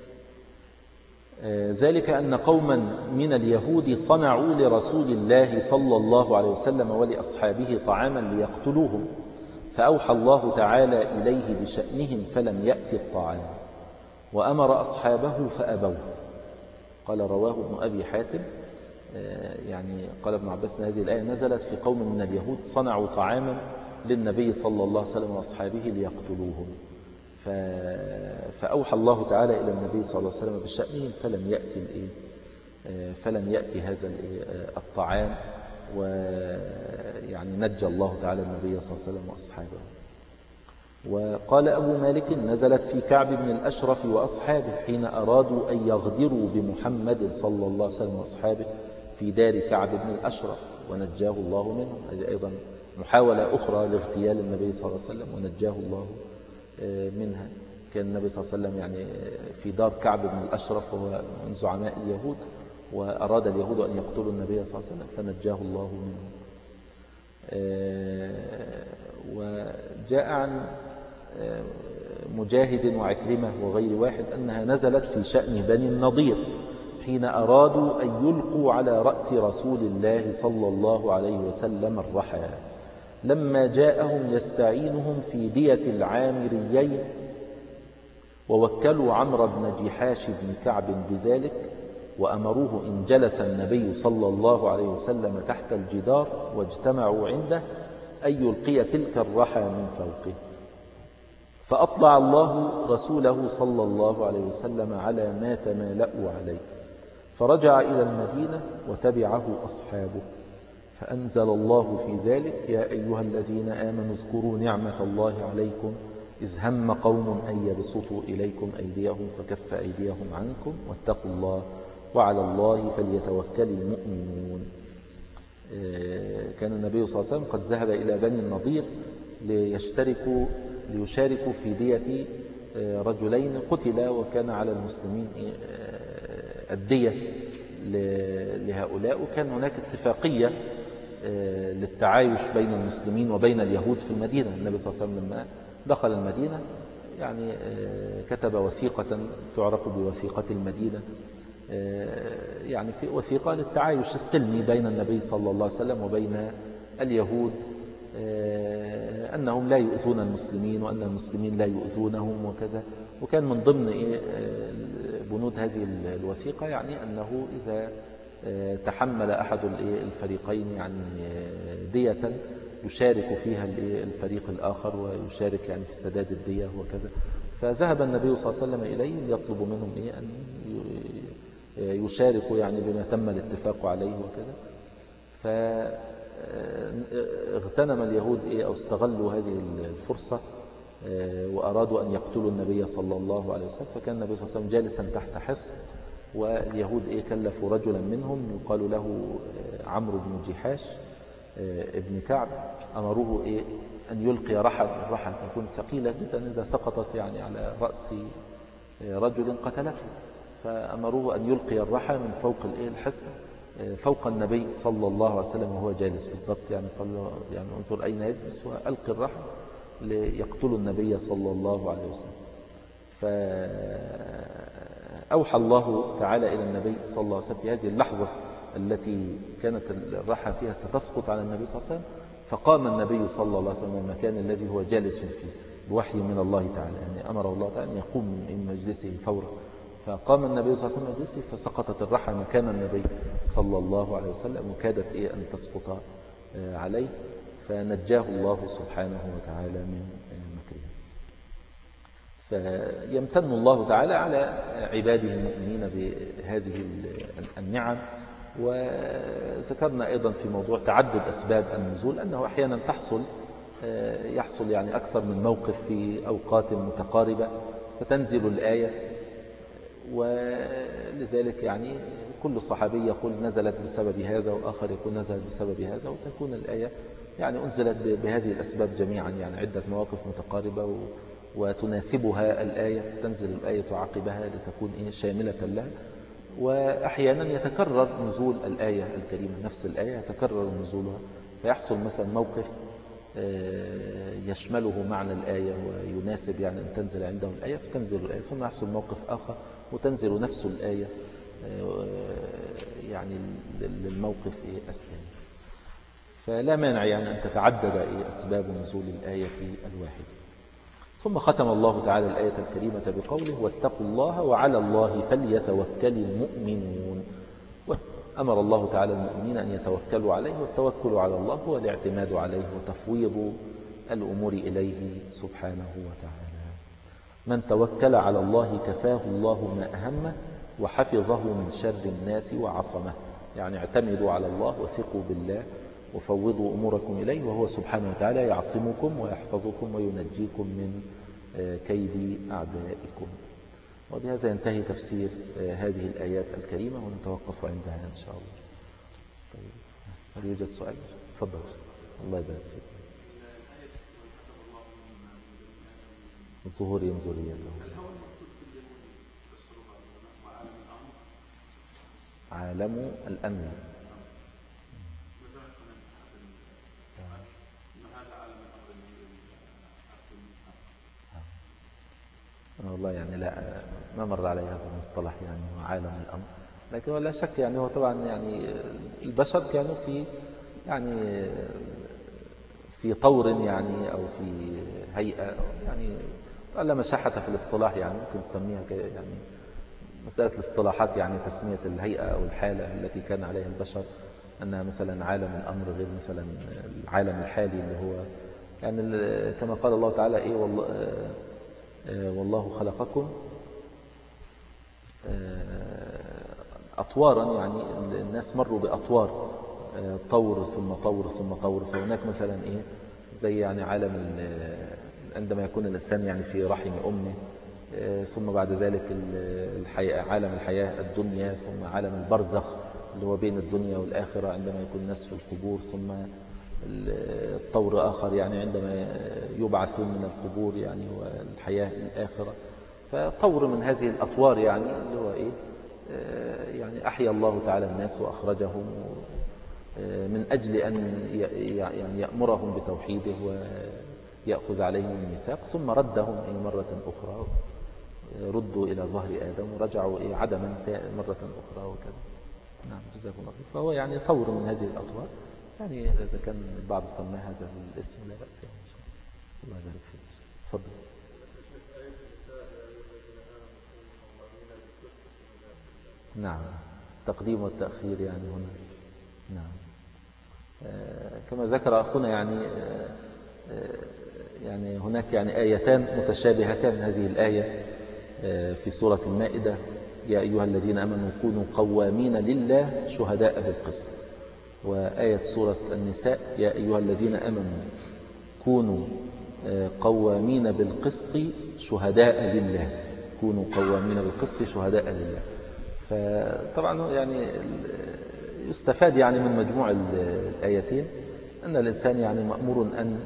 ذلك أن قوما من اليهود صنعوا لرسول الله صلى الله عليه وسلم ولأصحابه طعاما ليقتلوهم، فأوحى الله تعالى إليه بشأنهم فلم يأتي الطعام، وأمر أصحابه فأبوه. قال رواه ابن أبي حاتم، يعني قال ابن عباس هذه الآية نزلت في قوم من اليهود صنعوا طعاما للنبي صلى الله عليه وسلم وأصحابه ليقتلوهم، فأوحى الله تعالى إلى النبي صلى الله عليه وسلم بشأنهم فلم يأتي هذا الطعام، ويعني نجى الله تعالى النبي صلى الله عليه وسلم وأصحابه. وقال أبو مالك نزلت في كعب بن الأشرف وأصحابه حين أرادوا أن يغدروا بمحمد صلى الله عليه وسلم وأصحابه في دار كعب بن الأشرف ونجاه الله منهم. هذه أيضا محاولة أخرى لاغتيال النبي صلى الله عليه وسلم ونجاه الله منها. كان النبي صلى الله عليه وسلم يعني في دار كعب بن الأشرف وهو من زعماء اليهود، وأراد اليهود أن يقتلوا النبي صلى الله عليه وسلم فنجاه الله منهم. وجاء عن مجاهد وعكرمة وغير واحد أنها نزلت في شأن بني النضير حين أرادوا أن يلقوا على رأس رسول الله صلى الله عليه وسلم الرحى، لما جاءهم يستعينهم في دية العامريين، ووكلوا عمرو بن جحاش بن كعب بذلك، وأمروه إن جلس النبي صلى الله عليه وسلم تحت الجدار واجتمعوا عنده أن يلقي تلك الرحى من فوقه، فأطلع الله رسوله صلى الله عليه وسلم على ما تمالأوا عليه، فرجع إلى المدينة وتبعه أصحابه، فأنزل الله في ذلك: يا أيها الذين آمنوا اذكروا نعمة الله عليكم إذ هم قوم أن يبسطوا إليكم أيديهم فكف أيديهم عنكم واتقوا الله وعلى الله فليتوكل المؤمنون. كان النبي صلى الله عليه وسلم قد ذهب إلى بني النضير ليشاركوا في دية رجلين قتلا، وكان على المسلمين الدية لهؤلاء، وكان هناك اتفاقية للتعايش بين المسلمين وبين اليهود في المدينة. النبي صلى الله عليه وسلم لما دخل المدينة يعني كتب وثيقة تعرف بوثيقة المدينة، يعني في وثيقة للتعايش السلمي بين النبي صلى الله عليه وسلم وبين اليهود، أنهم لا يؤذون المسلمين وأن المسلمين لا يؤذونهم وكذا. وكان من ضمن بنود هذه الوثيقة يعني أنه إذا تحمل أحد الفريقين يعني دية يشارك فيها الفريق الآخر ويشارك يعني في سداد الدية وكذا. فذهب النبي صلى الله عليه وسلم إليه يطلب منهم أن يشاركوا يعني بما تم الاتفاق عليه وكذا. فاغتنم اليهود أو استغلوا هذه الفرصة وأرادوا أن يقتلوا النبي صلى الله عليه وسلم. فكان النبي صلى الله عليه وسلم جالسا تحت حصن، واليهود كلفوا رجلا منهم يقال له عمرو بن جحاش ابن كعب، أمروه أن يلقي الرحى تكون ثقيلة جدا إذا سقطت يعني على رأس رجل قتلته، فأمروه أن يلقي الرحى من فوق الحصن فوق النبي صلى الله عليه وسلم وهو جالس بالضبط. يعني قال له يعني انظر أين يجلس وألقي الرحى ليقتلوا النبي صلى الله عليه وسلم. فأوحى الله تعالى إلى النبي صلى الله عليه وسلم في هذه اللحظة التي كانت الرحى فيها ستسقط على النبي صلى الله عليه وسلم، فقام النبي صلى الله عليه وسلم من المكان الذي هو جالس فيه بوحي من الله تعالى، يعني أمر الله تعالى أن يقوم من مجلسه فورا. فقام النبي صلى الله عليه وسلم من مجلسه فسقطت الرحى مكان النبي صلى الله عليه وسلم وكادت أن تسقط عليه، فنجاه الله سبحانه وتعالى من مكره. فيمتن الله تعالى على عباده المؤمنين بهذه النعم. وذكرنا أيضا في موضوع تعدد أسباب النزول أنه أحيانا يحصل يعني أكثر من موقف في أوقات متقاربة فتنزل الآية، ولذلك يعني كل صحابي يقول نزلت بسبب هذا، وآخر يقول نزلت بسبب هذا، وتكون الآية يعني أنزلت بهذه الأسباب جميعا، يعني عدة مواقف متقاربة وتناسبها الآية فتنزل الآية عقبها لتكون شاملة لها. وأحيانا يتكرر نزول الآية الكريمة، نفس الآية يتكرر نزولها، فيحصل مثلا موقف يشمله معنى الآية ويناسب يعني أن تنزل عنده الآية فتنزل الآية، ثم يحصل موقف آخر وتنزل نفس الآية يعني للموقف الثاني. فلا مانع يعني أن تتعدد أسباب نزول الآية الواحدة. ثم ختم الله تعالى الآية الكريمة بقوله واتقوا الله وعلى الله فليتوكل المؤمنون. أمر الله تعالى المؤمنين أن يتوكلوا عليه، والتوكل على الله هو الاعتماد عليه وتفويض الأمور إليه سبحانه وتعالى. من توكل على الله كفاه الله ما أهمه وحفظه من شر الناس وعصمه. يعني اعتمدوا على الله وثقوا بالله وفوضوا أموركم إليه، وهو سبحانه وتعالى يعصمكم ويحفظكم وينجيكم من كيد أعدائكم. وبهذا ينتهي تفسير هذه الآيات الكريمة، ونتوقف عندها إن شاء الله. طيب، هل يوجد سؤال؟ تفضل. الله يبارك فيك. ظهورهم ذريتهم. عالم الأمن. والله يعني لا، ما مر علي هذا المصطلح يعني عالم الأمر، لكن ولا شك يعني هو طبعا يعني البشر كانوا في طور يعني أو في هيئة يعني لا مشاحة في الاصطلاح، يعني ممكن نسميها يعني مسألة الاصطلاحات، يعني تسمية الهيئة أو الحالة التي كان عليها البشر أنها مثلا عالم الأمر غير مثلا العالم الحالي اللي هو يعني كما قال الله تعالى والله خلقكم أطوارا، يعني الناس مروا بأطوار، طور ثم طور ثم طور. فهناك مثلا زي يعني عالم عندما يكون الإنسان يعني في رحم أمه، ثم بعد ذلك عالم الحياة الدنيا، ثم عالم البرزخ اللي هو بين الدنيا والآخرة عندما يكون الناس في القبور، ثم الطور آخر يعني عندما يبعثون من القبور يعني والحياة الآخرة. فطور من هذه الأطوار يعني اللي هو يعني أحيا الله تعالى الناس وأخرجهم من أجل أن يعني يأمرهم بتوحيده ويأخذ عليهم الميثاق، ثم ردهم مرة أخرى، ردوا إلى ظهر آدم ورجعوا عدما مرة أخرى وكذا. نعم، جزاكم الله خير. فهو يعني طور من هذه الأطوار، يعني إذا كان البعض سماه هذا الاسم لا بأس يعني إن شاء الله. الله يبارك فيك. تفضل. نعم، التقديم والتأخير يعني هنا. نعم. كما ذكر أخونا يعني هناك يعني آيتان متشابهتان. هذه الآية في سورة المائدة: يا أيها الذين آمنوا كونوا قوامين لله شهداء بالقسط. وآية سورة النساء: يا أيها الذين آمنوا كونوا قوامين بالقسط شهداء لله. كونوا قوامين بالقسط شهداء لله. فطبعا يعني يستفاد يعني من مجموع الآيتين أن الإنسان يعني مأمور أن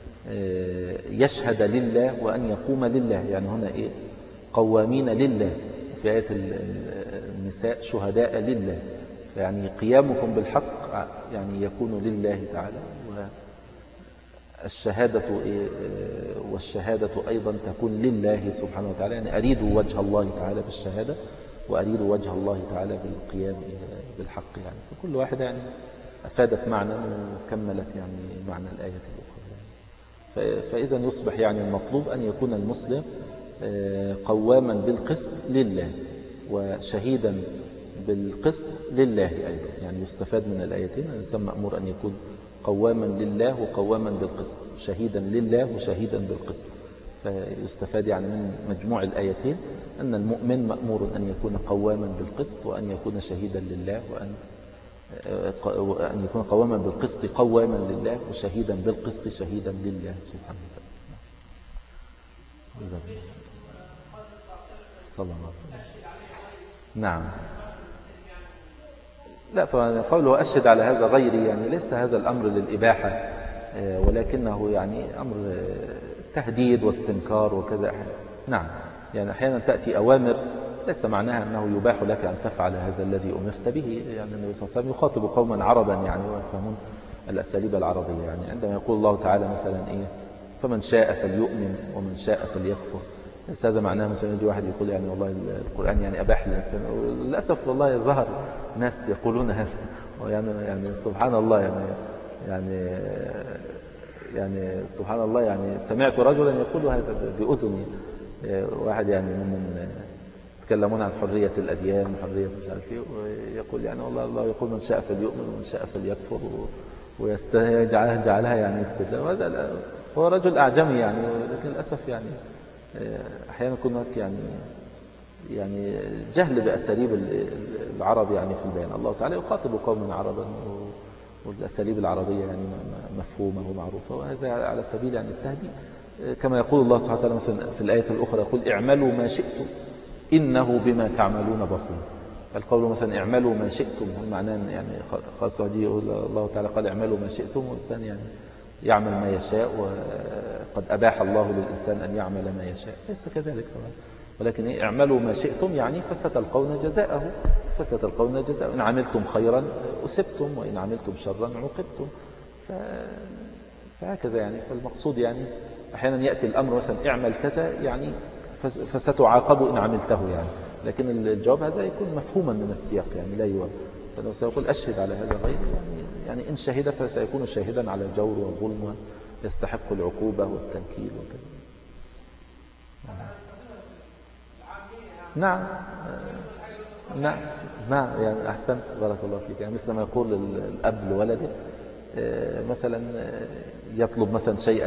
يشهد لله وأن يقوم لله. يعني هنا إيه؟ قوامين لله. في آية النساء شهداء لله. فيعني قيامكم بالحق يعني يكون لله تعالى، والشهادة أيضا تكون لله سبحانه وتعالى. يعني أريد وجه الله تعالى بالشهادة، وأريد وجه الله تعالى بالقيام بالحق. يعني فكل واحدة يعني أفادت معنى وكملت يعني معنى الآية الأخرى. فإذا يصبح يعني المطلوب أن يكون المسلم قواما بالقسط لله وشهيدا بالقسط لله أيضا. يعني يستفاد من الآيتين الإنسان مأمور أن يكون قواما لله وقواما بالقسط، شهيدا لله وشهيدا بالقسط. فيستفاد يعني من مجموع الآيتين أن المؤمن مأمور أن يكون قواما بالقسط، وأن يكون شهيدا لله، وأن يكون قواما بالقسط قواما لله، وشهيدا بالقسط شهيدا لله سبحانه وتعالى. صلى الله عليه وسلم. نعم. لا طبعا قوله أشهد على هذا غيري يعني ليس هذا الأمر للإباحة، ولكنه يعني أمر تهديد واستنكار وكذا. نعم، يعني أحيانا تأتي أوامر ليس معناها أنه يباح لك أن تفعل هذا الذي أمرت به. يعني النبي صلى الله عليه وسلم يخاطب قوما عربا يعني ويفهمون الأساليب العربية. يعني عندما يقول الله تعالى مثلا إيه: فمن شاء فليؤمن ومن شاء فليكفر. ليس هذا معناه مثلا يجي واحد يقول يعني والله القرآن يعني أباح للإنسان. للأسف والله ظهر ناس يقولون هذا، يعني سبحان الله يعني سبحان الله. يعني سمعت رجلا يقول هذا بأذني، واحد يعني من يتكلمون عن حرية الأديان وحرية مش عارف ايه، ويقول يعني والله الله يقول من شاء فليؤمن ومن شاء فليكفر، ويجعلها يعني استدلال. وهذا هو رجل أعجمي يعني، لكن للأسف يعني أحيانا يكون هناك يعني جهل بأساليب العرب يعني في البيان. الله تعالى يخاطب قوما عربا والأساليب العربية يعني مفهومة ومعروفة، وهذا على سبيل يعني التهديد. كما يقول الله سبحانه وتعالى مثلا في الآية الأخرى: يقول اعملوا ما شئتم إنه بما تعملون بصير. القول مثلا اعملوا ما شئتم هو معناه يعني خاصة دي. يقول الله تعالى قال اعملوا ما شئتم، والإنسان يعني يعمل ما يشاء، وقد أباح الله للإنسان أن يعمل ما يشاء. ليس كذلك طبعا، ولكن اعملوا ما شئتم يعني فستلقون جزاءه. فستلقون جزاءه. إن عملتم خيرا أسبتم، وإن عملتم شرا عوقبتم. فهكذا يعني. فالمقصود يعني أحيانا يأتي الأمر مثلا اعمل كذا يعني فستعاقب إن عملته يعني، لكن الجواب هذا يكون مفهوما من السياق يعني لا يوجد. فلو سيقول أشهد على هذا غير يعني إن شهد فسيكون شاهدا على جور وظلم ويستحق العقوبة والتنكيل وكذا. نعم نعم يعني أحسنت بارك الله فيك. يعني مثل ما يقول الأب لولده مثلا يطلب مثلا شيئا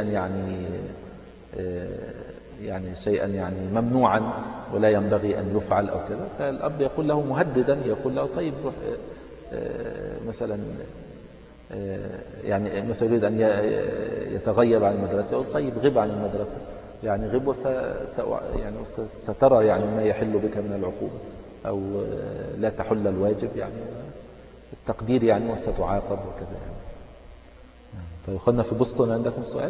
يعني شيئا يعني ممنوعا ولا ينبغي أن يفعل أو كذا، فالأب يقول له مهددا، يقول له طيب روح مثلا يعني مثلا يريد أن يتغيب عن المدرسة، يقول طيب غب عن المدرسة، يعني غب يعني سترى يعني ما يحل بك من العقوبة، أو لا تحل الواجب يعني التقدير يعني وستعاقب وكذا يعني. طيب خلنا في بوسطن. عندكم سؤال؟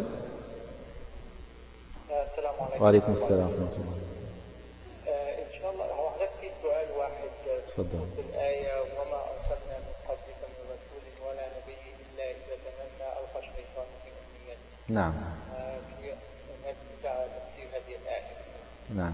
السلام عليكم. وعليكم السلام ورحمة الله. إن شاء الله هو حضرتك في سؤال واحد. تفضل. في الآية: وما أرسلنا من قبلك من رسول ولا نبي إلا إذا تمنى ألقى الشيطان في أمنيته. نعم. في تفسير هذه الآية. نعم.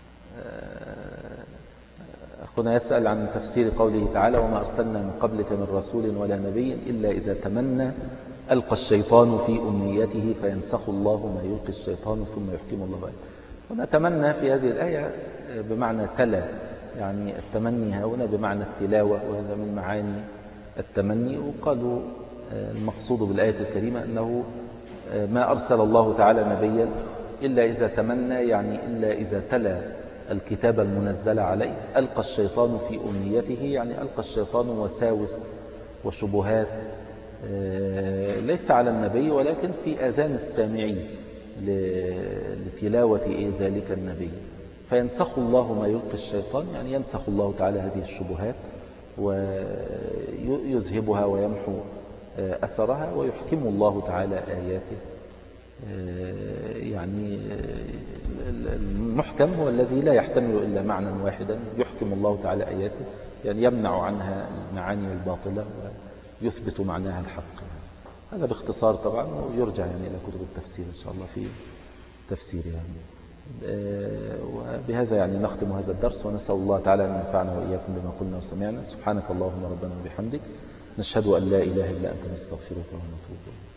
أخونا يسأل عن تفسير قوله تعالى: وما أرسلنا من قبلك من رسول ولا نبي إلا إذا تمنى ألقى الشيطان في أمنيته فينسخ الله ما يلقي الشيطان ثم يحكم الله آياته. هنا تمنى في هذه الآية بمعنى تلا، يعني التمني هنا بمعنى التلاوة، وهذا من معاني التمني. وقالوا المقصود بالآية الكريمة أنه ما أرسل الله تعالى نبيا إلا إذا تمنى، يعني إلا إذا تلا الكتاب المنزل عليه ألقى الشيطان في أمنيته، يعني ألقى الشيطان وساوس وشبهات ليس على النبي ولكن في آذان السامعين لتلاوة ذلك النبي، فينسخ الله ما يلقي الشيطان، يعني ينسخ الله تعالى هذه الشبهات ويذهبها ويمحو أثرها، ويحكم الله تعالى آياته. يعني المحكم هو الذي لا يحتمل إلا معنى واحدا، يحكم الله تعالى آياته، يعني يمنع عنها المعاني الباطلة ويثبت معناها الحق. هذا باختصار طبعا، ويرجع يعني إلى كتب التفسير إن شاء الله في تفسيرها. وبهذا يعني نختم هذا الدرس، ونسأل الله تعالى أن ينفعنا وإياكم بما قلنا وسمعنا. سبحانك اللهم ربنا وبحمدك، نشهد أن لا إله إلا أنت، نستغفرك ونتوب إليك.